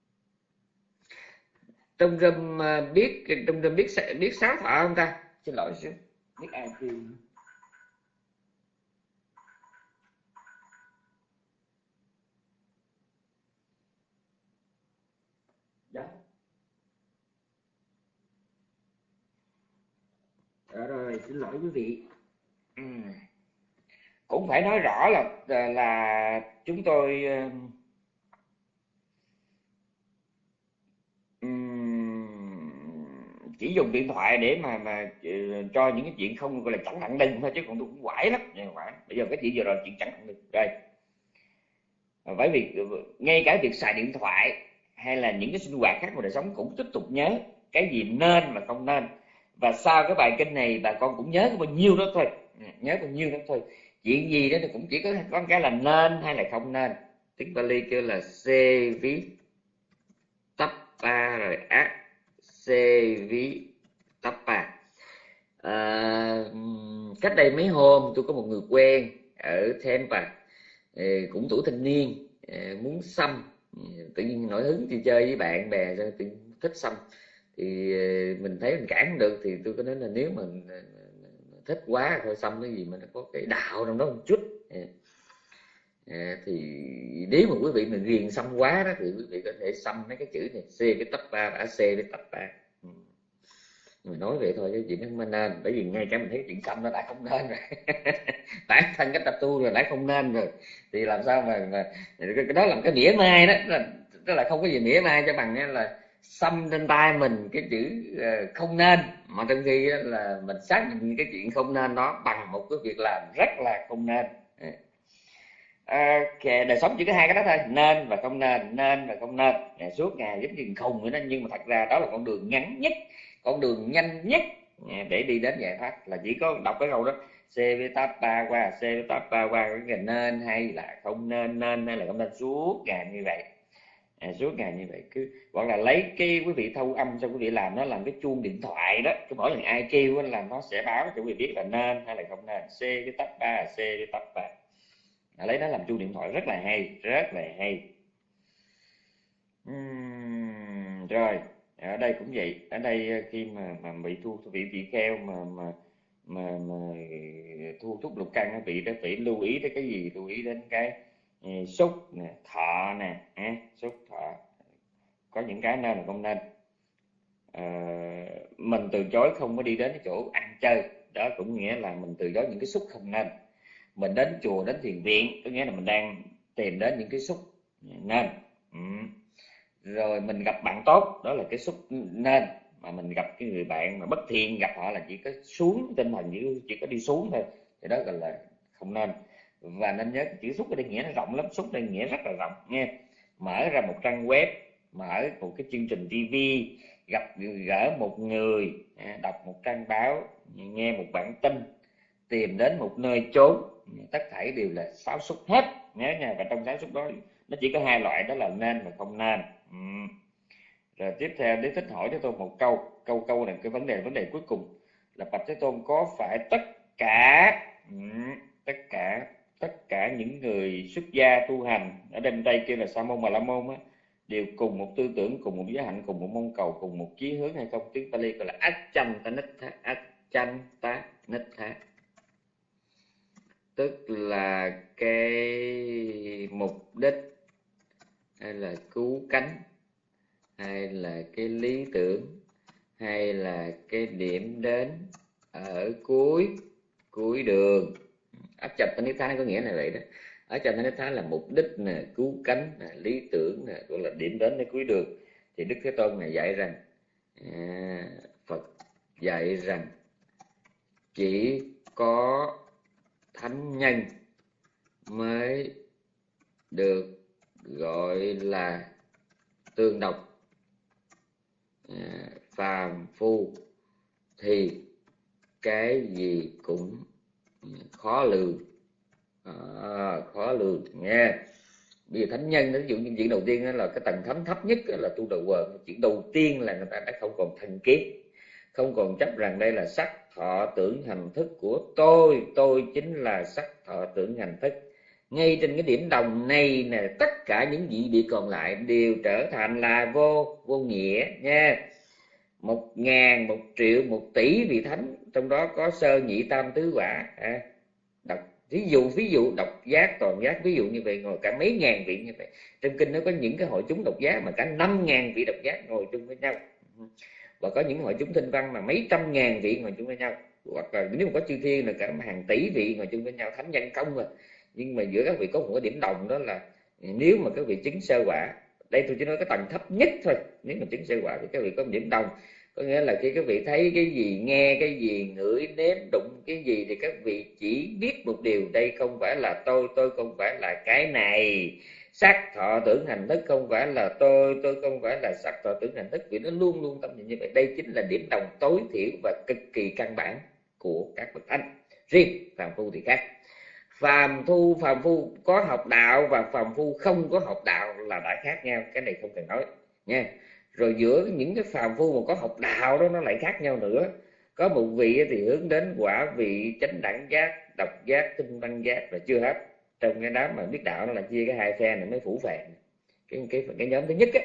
Trong râm biết 6 thọ không ta? Xin lỗi xíu, biết ai kêu đó. Rồi xin lỗi quý vị. Cũng phải nói rõ là chúng tôi chỉ dùng điện thoại để mà cho những cái chuyện không gọi là chẳng nặng đừng thôi, chứ còn tôi cũng quải lắm. Bây giờ cái chuyện vừa rồi chuyện chẳng nặng đừng rồi, bởi vì ngay cả việc xài điện thoại hay là những cái sinh hoạt khác của đời sống cũng tiếp tục nhớ cái gì nên và không nên. Và sau cái bài kinh này bà con cũng nhớ bao nhiêu đó thôi, chuyện gì đó thì cũng chỉ có cái là nên hay là không nên. Tiếng Pali kêu là se ví tappa, rồi se ví tappa. Cách đây mấy hôm tôi có một người quen ở Tampa, cũng tuổi thanh niên, muốn xăm, tự nhiên nổi hứng đi chơi với bạn bè, tự thích xăm. Thì mình thấy mình cản không được, thì tôi có nói là nếu mà thích quá thôi xăm cái gì mà nó có cái đạo trong đó một chút. Thì nếu mà quý vị mà ghiền xăm quá đó thì quý vị có thể xăm mấy cái chữ này C với tấp ba, đã C với tấp ba. Mình nói vậy thôi chứ chuyện nó không nên, bởi vì ngay cả mình thấy chuyện xăm nó đã không nên rồi. Bản thân cái tattoo là đã không nên rồi, thì làm sao mà cái đó là cái mỉa mai đó, đó là không có gì mỉa mai cho bằng là xăm trên tay mình cái chữ không nên, mà trong khi là mình xác định cái chuyện không nên đó bằng một cái việc làm rất là không nên. Ok, đời sống chỉ có hai cái đó thôi, nên và không nên, nên và không nên. Suốt ngày giống như khùng vậy đó, nhưng mà thật ra đó là con đường ngắn nhất, con đường nhanh nhất để đi đến giải thoát, là chỉ có đọc cái câu đó C với táp ba qua, C với táp ba qua, cái nên hay là không nên, nên hay là không nên, suốt ngày như vậy. Suốt ngày như vậy, cứ hoặc là lấy cái quý vị thâu âm xong quý vị làm nó làm cái chuông điện thoại đó, cứ mỗi lần ai kêu là nó sẽ báo cho quý vị biết là nên hay là không nên, C với táp ba, C với táp ba. Lấy nó làm chuông điện thoại rất là hay, rất là hay. Rồi ở đây cũng vậy, ở đây khi mà bị bị kheo mà thu thúc lục căn, bị đã phải lưu ý tới cái gì, lưu ý đến cái xúc nè, thọ nè, xúc thọ, có những cái nên là không nên. Mình từ chối không có đi đến cái chỗ ăn chơi, đó cũng nghĩa là mình từ chối những cái xúc không nên. Mình đến chùa, đến thiền viện, có nghĩa là mình đang tìm đến những cái xúc nên. Rồi mình gặp bạn tốt, đó là cái xúc nên. Mà mình gặp cái người bạn mà bất thiện, gặp họ là chỉ có xuống tinh thần, chỉ có đi xuống thôi, thì đó gọi là không nên. Và nên nhớ chữ xúc ở đây nghĩa nó rộng lắm, xúc đây nghĩa rất là rộng nghe. Mở ra một trang web, mở một cái chương trình TV, gặp gỡ một người, đọc một trang báo, nghe một bản tin, tìm đến một nơi chốn, tất thảy đều là sáu xúc hết, nhớ nha. Và trong sáu xúc đó nó chỉ có hai loại, đó là nên và không nên. Rồi tiếp theo Đế Thích hỏi Thế Tôn một câu này, cái vấn đề cuối cùng là bạch Thế Tôn, có phải tất cả tất cả những người xuất gia tu hành ở đây kia là sa môn và la môn á, đều cùng một tư tưởng, cùng một giới hạnh, cùng một mong cầu, cùng một chí hướng hay không? Tiếng Pali gọi là Achantanitha, tức là cái mục đích hay là cứu cánh hay là cái lý tưởng hay là cái điểm đến ở cuối đường. Achantanitha có nghĩa là vậy đó. Achantanitha là mục đích nè, cứu cánh nè, lý tưởng nè, gọi là điểm đến ở cuối đường. Thì Đức Thế Tôn này dạy rằng Phật dạy rằng chỉ có thánh nhân mới được gọi là tương độc, phàm phu thì cái gì cũng khó lường. Khó lường nghe. Bây giờ thánh nhân, ví dụ như chuyện đầu tiên là cái tầng thánh thấp nhất là tu đầu quần. Chuyện đầu tiên là người ta đã không còn thành kiến, không còn chấp rằng đây là sắc thọ tưởng hành thức của tôi chính là sắc thọ tưởng hành thức. Ngay trên cái điểm đồng này nè, tất cả những vị địa còn lại đều trở thành là vô nghĩa nha. 1.000, 1 triệu, 1 tỷ vị thánh, trong đó có sơ nhị tam tứ quả. Đọc ví dụ độc giác toàn giác, ví dụ như vậy, ngồi cả mấy ngàn vị như vậy. Trong kinh nó có những cái hội chúng độc giác mà cả 5.000 vị độc giác ngồi chung với nhau, và có những hội chúng tinh văn mà mấy trăm ngàn vị ngồi chung với nhau, hoặc là nếu mà có chư thiên là cả hàng tỷ vị ngồi chung với nhau, thánh nhân công mà. Nhưng mà giữa các vị có một cái điểm đồng, đó là nếu mà các vị chứng sơ quả, đây tôi chỉ nói cái tầng thấp nhất thôi, nếu mà chứng sơ quả thì các vị có một điểm đồng, có nghĩa là khi các vị thấy cái gì, nghe cái gì, ngửi nếm đụng cái gì thì các vị chỉ biết một điều, đây không phải là tôi không phải là cái này. Sắc thọ tưởng hành thức không phải là tôi không phải là sắc thọ tưởng hành thức. Vì nó luôn luôn tâm nhìn như vậy. Đây chính là điểm đồng tối thiểu và cực kỳ căn bản của các bậc thánh. Riêng phàm phu thì khác. Phàm phu có học đạo và phàm phu không có học đạo là đã khác nhau, cái này không cần nói nha. Rồi giữa những cái phàm phu mà có học đạo đó nó lại khác nhau nữa. Có một vị thì hướng đến quả vị chánh đẳng giác, độc giác, tinh văn giác là chưa hết. Trong cái đám mà biết đạo nó là chia cái hai phe này mới phủ phàng. Cái nhóm thứ nhất á,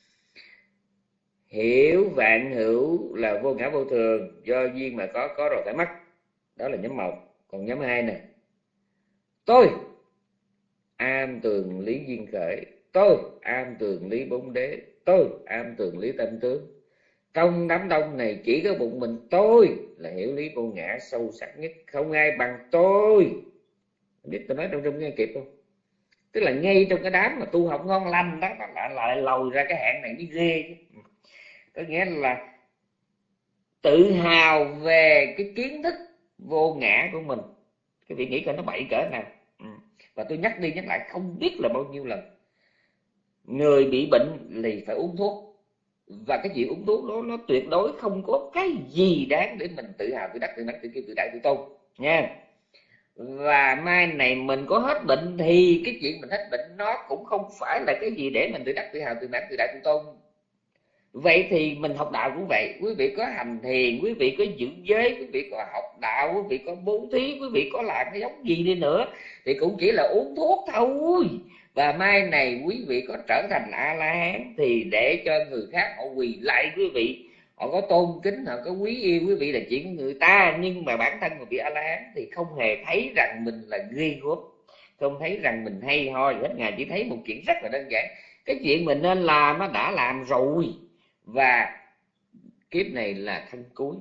hiểu vạn hữu là vô ngã vô thường, do duyên mà có rồi phải mất, đó là nhóm 1. Còn nhóm 2 nè, tôi am tường lý duyên khởi, tôi am tường lý bốn đế, tôi am tường lý tam tướng. Trong đám đông này chỉ có bụng mình tôi là hiểu lý vô ngã sâu sắc nhất, không ai bằng tôi. Biết tôi nói trong trung nghe kịp không? Tức là ngay trong cái đám mà tu học ngon lành đó, nó lại lòi ra cái hạng này mới ghê chứ. Có nghĩa là tự hào về cái kiến thức vô ngã của mình. Cái vị nghĩ coi nó bậy cỡ nào. Và tôi nhắc đi nhắc lại không biết là bao nhiêu lần. Người bị bệnh thì phải uống thuốc, và cái chuyện uống thuốc đó nó tuyệt đối không có cái gì đáng để mình tự hào, tự đắc, tự nắng, tự kiêu, tự đại, tự tôn nha. Và mai này mình có hết bệnh thì cái chuyện mình hết bệnh nó cũng không phải là cái gì để mình tự đắc, tự hào, tự mãn, tự đại, tự tôn. Vậy thì mình học đạo cũng vậy, quý vị có hành thiền, quý vị có giữ giới, quý vị có học đạo, quý vị có bố thí, quý vị có làm cái giống gì đi nữa thì cũng chỉ là uống thuốc thôi. Và mai này quý vị có trở thành A La Hán thì để cho người khác họ quỳ lại quý vị, họ có tôn kính, họ có quý yêu quý vị là chuyện của người ta, nhưng mà bản thân người bị A La Hán thì không hề thấy rằng mình là ghê gớm, không thấy rằng mình hay ho gì hết. Ngài chỉ thấy một chuyện rất là đơn giản, cái chuyện mình nên làm nó đã làm rồi, và kiếp này là thân cuối,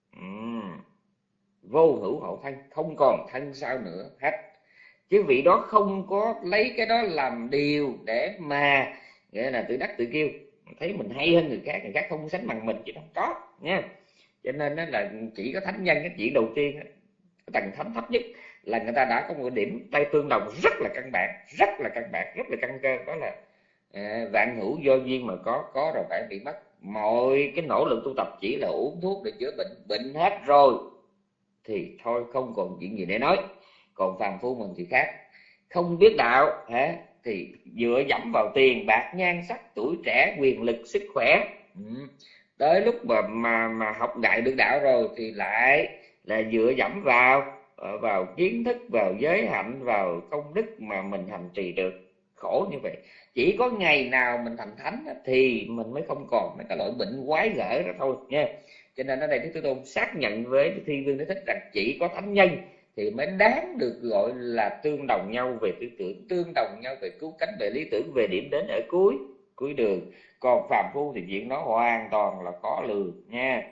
vô hữu hậu thân, không còn thân sau nữa hết. Chứ vị đó không có lấy cái đó làm điều để mà nghĩa là tự đắc tự kiêu, thấy mình hay hơn người khác không sánh bằng mình, chứ không có nha. Cho nên đó là chỉ có thánh nhân, cái chuyện đầu tiên, cái tầng thánh thấp nhất là người ta đã có một điểm tay tương đồng rất là căn bản, rất là căn cơ, đó là vạn hữu do duyên mà có rồi phải bị mất. Mọi cái nỗ lực tu tập chỉ là uống thuốc để chữa bệnh, bệnh hết rồi thì thôi không còn chuyện gì để nói. Còn phàm phu mình thì khác, không biết đạo thì dựa dẫm vào tiền bạc nhan sắc tuổi trẻ quyền lực sức khỏe. Tới lúc mà học đại được đạo rồi thì lại là dựa dẫm vào kiến thức, vào giới hạnh, vào công đức mà mình hành trì được. Khổ như vậy. Chỉ có ngày nào mình thành thánh thì mình mới không còn mấy cái loại bệnh quái gở đó thôi nha. Cho nên ở đây Đức Thế Tôn xác nhận với Thiên Vương Đế Thích rằng chỉ có thánh nhân thì mới đáng được gọi là tương đồng nhau về tư tưởng, tương đồng nhau về cứu cánh, về lý tưởng, về điểm đến ở cuối đường. Còn phàm phu thì chuyện đó hoàn toàn là có lường nha.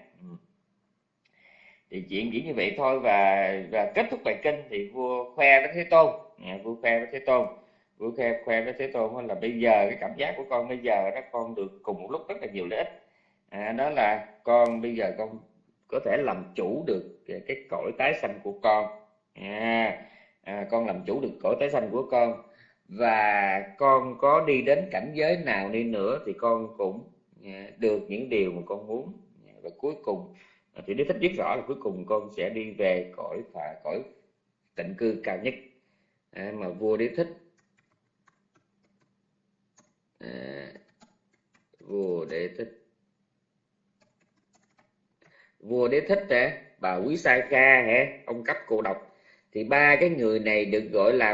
Thì chuyện chỉ như vậy thôi. Và kết thúc bài kinh thì vua khoe với Thế Tôn, vua khoe với Thế Tôn, khoe với Thế Tôn là bây giờ cái cảm giác của con bây giờ đó, con được cùng một lúc rất là nhiều lợi ích. Đó là con bây giờ con có thể làm chủ được cái cõi tái sanh của con. Con làm chủ được cõi tái sanh của con, và con có đi đến cảnh giới nào đi nữa thì con cũng được những điều mà con muốn. Và cuối cùng thì Đức Thích viết rõ là cuối cùng con sẽ đi về cõi tịnh cư cao nhất. Mà vua Đế Thích vua Đế Thích bà Quý Sai Kha ông cấp cô độc, thì ba cái người này được gọi là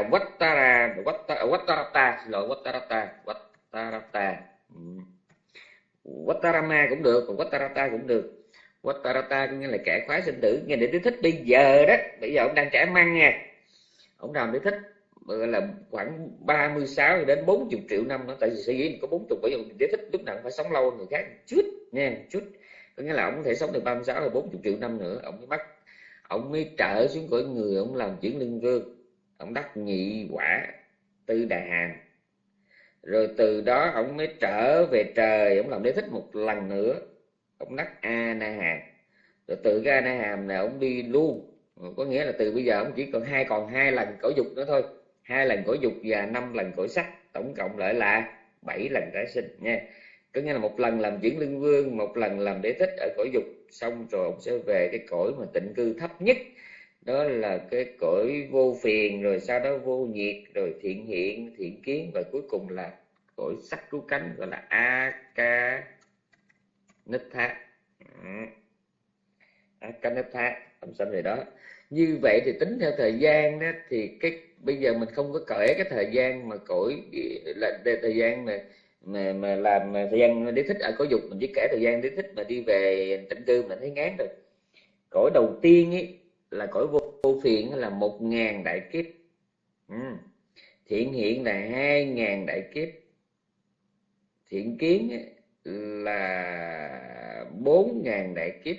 Wattarama cũng được, còn Wattarata cũng được. Wattarata có nghĩa là kẻ khoái sinh tử. Nghe Đế Thích bây giờ ông đang trẻ măng nha, ông làm Đế Thích là khoảng 36 đến 40 triệu năm nữa. Tại vì sở dĩ có 40, bởi vì Đế Thích lúc nào cũng phải sống lâu hơn người khác chút nha, chút. Có nghĩa là ông có thể sống được 36 đến 40 triệu năm nữa ông mới mất, ông mới trở xuống cõi người, ông làm chuyển lưng vương, ông đắc nhị quả tư đà hàm. Rồi từ đó ông mới trở về trời, ông làm Đế Thích một lần nữa, ông đắc a na hàm. Rồi từ cái a na hàm này ông đi luôn, có nghĩa là từ bây giờ ông chỉ còn hai lần cõi dục nữa thôi, 2 lần cõi dục và 5 lần cõi sắc, tổng cộng lại là 7 lần tái sinh nha. Có nghĩa là một lần làm chuyển lưng vương, một lần làm Đế Thích ở cõi dục, xong rồi ông sẽ về cái cõi mà tịnh cư thấp nhất, đó là cái cõi vô phiền, rồi sau đó vô nhiệt, rồi thiện hiện, thiện kiến, và cuối cùng là cõi sắc cứu cánh, gọi là Aka Nitha. Aka Nitha ông sanh về đó. Như vậy thì tính theo thời gian đó, thì bây giờ mình không có kể cái thời gian mà cõi là thời gian mà làm thời gian Đế Thích ở cõi dục, mình chỉ kể thời gian Đế Thích mà đi về tịnh cư mình thấy ngán rồi. Cõi đầu tiên là cõi vô phiền là 1000 đại kiếp. Thiện hiện là 2.000 đại kiếp, thiện kiến là 4.000 đại kiếp,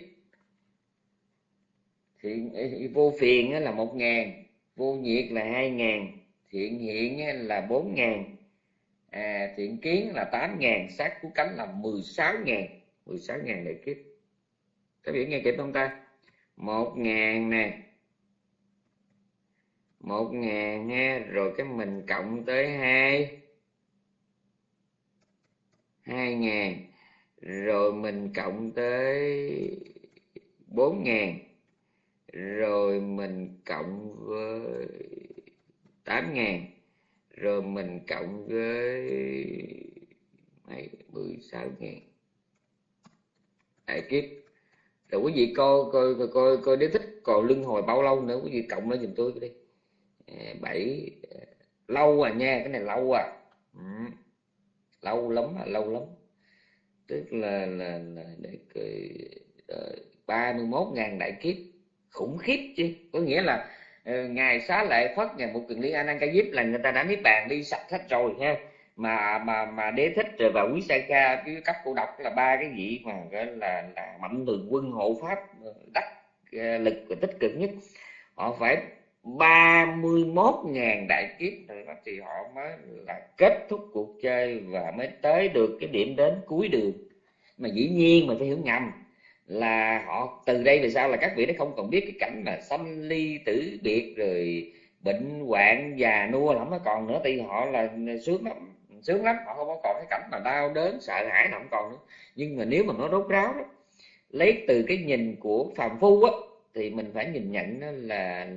thiện vô phiền là 1.000, vô nhiệt là 2.000, thiện hiện là 4.000, thiện kiến là 8.000, sát cứu cánh là 16.000, 16.000 đại kiếp. Các bạn nghe kịp không ta? 1.000 nè, 1.000 ha, rồi cái mình cộng tới 2.000, rồi mình cộng tới 4.000, rồi mình cộng với 8.000, rồi mình cộng với 16.000 đại kiếp. Rồi quý vị coi đếm thích còn luân hồi bao lâu nữa, quý vị cộng lên giùm tôi đi. 7 lâu à nha, cái này lâu à. Lâu lắm, lâu lắm. Tức là để 31.000 đại kiếp, khủng khiếp chứ. Có nghĩa là ngài Xá Lợi Phất, ngài Một Kiền Liên A Nan Ca Diếp là người ta đã niết bàn đi sạch hết rồi ha. Mà Đế Thích rồi và Quý Sa Ca cái cấp cô độc là ba cái vị mà gọi là mạnh thường quân hộ pháp đắc lực và tích cực nhất, họ phải 31.000 đại kiếp nữa thì họ mới là kết thúc cuộc chơi và mới tới được cái điểm đến cuối đường. Mà dĩ nhiên mà phải hiểu ngầm là họ từ đây về sau là các vị nó không còn biết cái cảnh là sanh ly tử biệt rồi bệnh hoạn già nua lắm nó còn nữa, thì họ là sướng lắm, họ không có còn cái cảnh mà đau đớn sợ hãi nào không còn nữa. Nhưng mà nếu mà nó rốt ráo đó, lấy từ cái nhìn của phàm phu á, thì mình phải nhìn nhận đó là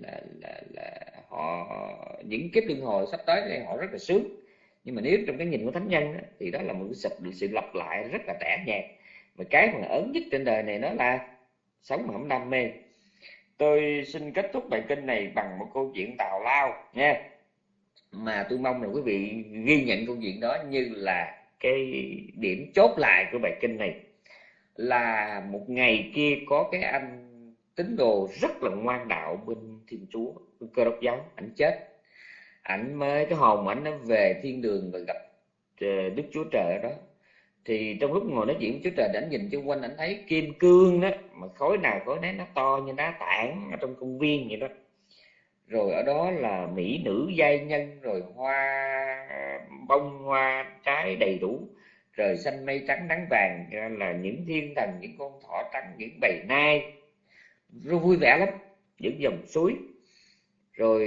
họ những kiếp luân hồi sắp tới đây họ rất là sướng. Nhưng mà nếu trong cái nhìn của thánh nhân đó, thì đó là một sự lặp lại rất là tẻ nhạt. Mà cái mà ớn nhất trên đời này đó là sống mà không đam mê. Tôi xin kết thúc bài kinh này bằng một câu chuyện tào lao nha, mà tôi mong là quý vị ghi nhận câu chuyện đó như là cái điểm chốt lại của bài kinh này. Là một ngày kia có cái anh tín đồ rất là ngoan đạo bên Thiên Chúa, bên Cơ Đốc giáo, ảnh chết, ảnh mới cái hồn ảnh nó về thiên đường và gặp Đức Chúa Trời ở đó. Thì trong lúc ngồi nói chuyện với Chúa Trời, ảnh nhìn xung quanh, ảnh thấy kim cương đó, mà khối nào khối nấy nó to như đá tảng ở trong công viên vậy đó. Rồi ở đó là mỹ nữ giai nhân, rồi hoa bông hoa trái đầy đủ, trời xanh mây trắng nắng vàng, là những thiên thần, những con thỏ trắng, những bầy nai, rất vui vẻ lắm, những dòng suối. Rồi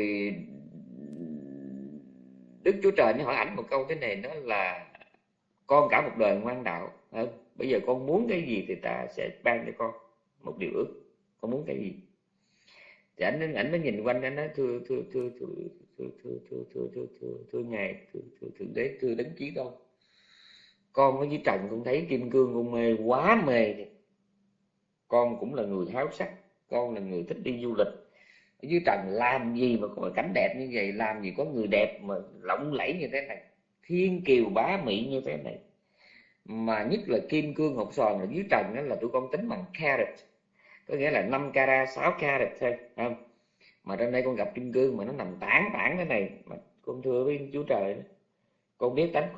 Đức Chúa Trời nó hỏi ảnh một câu thế này, đó là con cả một đời ngoan đạo, bây giờ con muốn cái gì thì ta sẽ ban cho con một điều ước, con muốn cái gì? Thì ảnh mới nhìn quanh, anh nói thưa ngài, thượng đế, thưa đấng chí tôn, con ở dưới trần con thấy kim cương con mê, quá mê. Con cũng là người háo sắc, con là người thích đi du lịch. Ở dưới trần làm gì mà có cảnh đẹp như vậy, làm gì có người đẹp mà lộng lẫy như thế này, thiên kiều bá mỹ như thế này. Mà nhất là kim cương hột xoàn ở dưới trần đó là tụi con tính bằng carat, có nghĩa là 5 carat, 6 carat thôi, không? Mà trên đây con gặp kim cương mà nó nằm tản thế này, mà con thưa với Chúa Trời, con biết tánh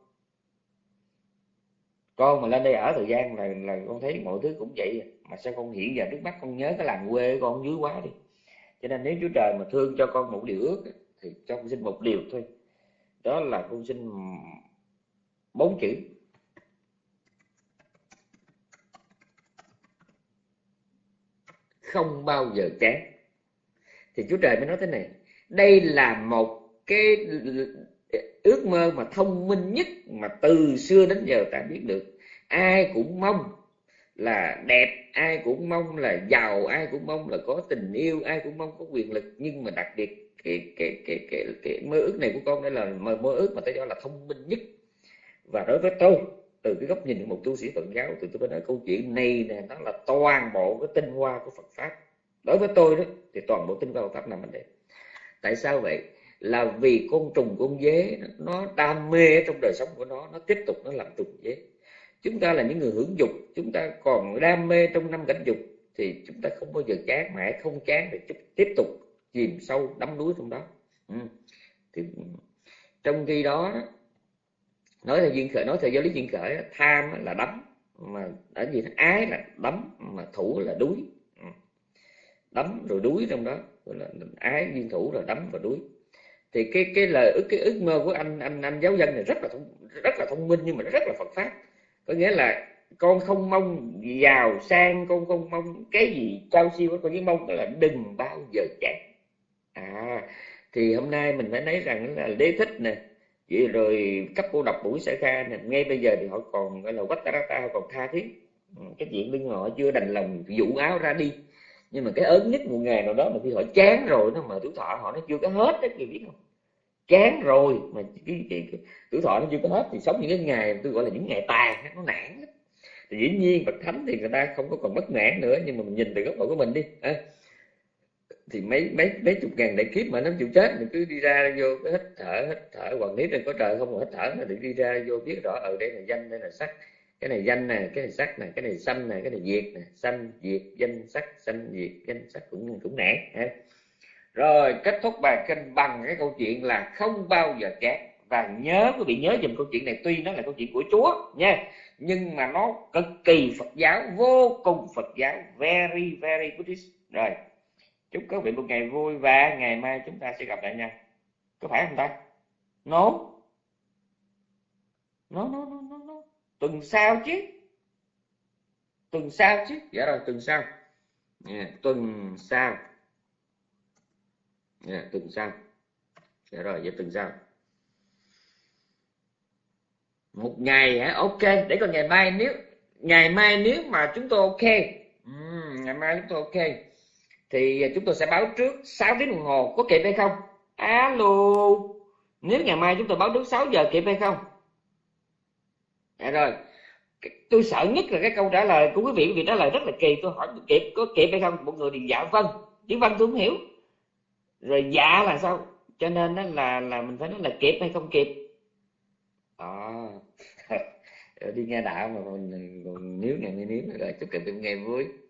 con mà lên đây ở thời gian là con thấy mọi thứ cũng vậy, mà sao con hiện giờ trước mắt con nhớ cái làng quê con dưới quá đi. Cho nên nếu Chúa Trời mà thương cho con một điều ước thì cho con xin một điều thôi, đó là con xin 4 chữ: không bao giờ chán. Thì Chúa Trời mới nói thế này, đây là một cái ước mơ mà thông minh nhất mà từ xưa đến giờ ta biết được. Ai cũng mong là đẹp, ai cũng mong là giàu, ai cũng mong là có tình yêu, ai cũng mong có quyền lực. Nhưng mà đặc biệt cái mơ ước này của con đây là mơ ước mà tôi cho là thông minh nhất. Và đối với tôi, từ cái góc nhìn của một tu sĩ Phật giáo, thì tôi phải nói câu chuyện này nè, nó là toàn bộ cái tinh hoa của Phật pháp. Đối với tôi đó thì toàn bộ tinh hoa Phật pháp nằm ở đây. Tại sao vậy? Là vì con trùng con dế nó đam mê trong đời sống của nó tiếp tục nó làm trùng dế. Chúng ta là những người hưởng dục, chúng ta còn đam mê trong năm cảnh dục thì chúng ta không bao giờ chán, mà không chán thì tiếp tục chìm sâu đắm đuối trong đó. Thì trong khi đó nói theo duyên khởi, nói theo giáo lý duyên khởi, tham là đắm, mà ở gì đó, ái là đắm, mà thủ là đuối. Đắm rồi đuối trong đó, gọi là ái duyên thủ rồi đắm và đuối. Thì cái lời cái ước mơ của anh giáo dân này rất là thông minh, nhưng mà rất là Phật pháp. Có nghĩa là con không mong giàu sang, con không mong cái gì cao siêu, con chỉ mong là đừng bao giờ chán. Thì hôm nay mình phải nói rằng là Đế Thích nè, vậy rồi cấp cô độc Bùi Sở Kha nè, ngay bây giờ thì họ còn gọi là Vattarata, còn tha thiết. Cái chuyện bên họ chưa đành lòng dụ áo ra đi, nhưng mà cái ớn nhất một ngày nào đó mà khi họ chán rồi nó, mà tuổi thọ họ nó chưa có hết đó, chị biết không? Chán rồi mà cái tuổi thọ nó chưa có hết thì sống những cái ngày tôi gọi là những ngày tàn, nó nản. Thì dĩ nhiên bậc thánh thì người ta không có còn bất mãn nữa, nhưng mà mình nhìn từ góc độ của mình đi, thì mấy chục ngàn đại kiếp mà nó chịu chết, mình cứ đi ra vô cái hít thở hoặc nếu trên có trời không còn hít thở mà đi ra vô biết rõ ở đây là danh, đây là sắc, cái này danh nè, cái này sắc nè, cái này sanh nè, cái này diệt nè, sanh diệt danh sắc, sanh diệt danh sắc, cũng nản ha. Rồi kết thúc bài kinh bằng cái câu chuyện là không bao giờ chán. Và nhớ, quý vị nhớ dùm câu chuyện này, tuy nó là câu chuyện của Chúa nha, nhưng mà nó cực kỳ Phật giáo, vô cùng Phật giáo, very very Buddhist. Rồi chúc quý vị một ngày vui, và ngày mai chúng ta sẽ gặp lại nhau, có phải không ta? No, no. Tuần sau chứ, dạ rồi, tuần sau, tuần sau, tuần sau, dạ rồi, vậy tuần sau một ngày hả? Ok, để còn ngày mai nếu mà chúng tôi ok, ngày mai chúng tôi ok thì chúng tôi sẽ báo trước 6 tiếng đồng hồ, có kịp hay không? Alo, nếu ngày mai chúng tôi báo trước 6 giờ kịp hay không? Rồi, tôi sợ nhất là cái câu trả lời của quý vị trả lời rất là kỳ. Tôi hỏi kịp, có kịp hay không? Mọi người thì dạ vâng, chứ vâng tôi không hiểu, rồi dạ là sao? Cho nên đó là mình phải nói là kịp hay không kịp. Đi nghe đạo mà còn nếu ngày nếu rồi chúc các bạn ngày vui.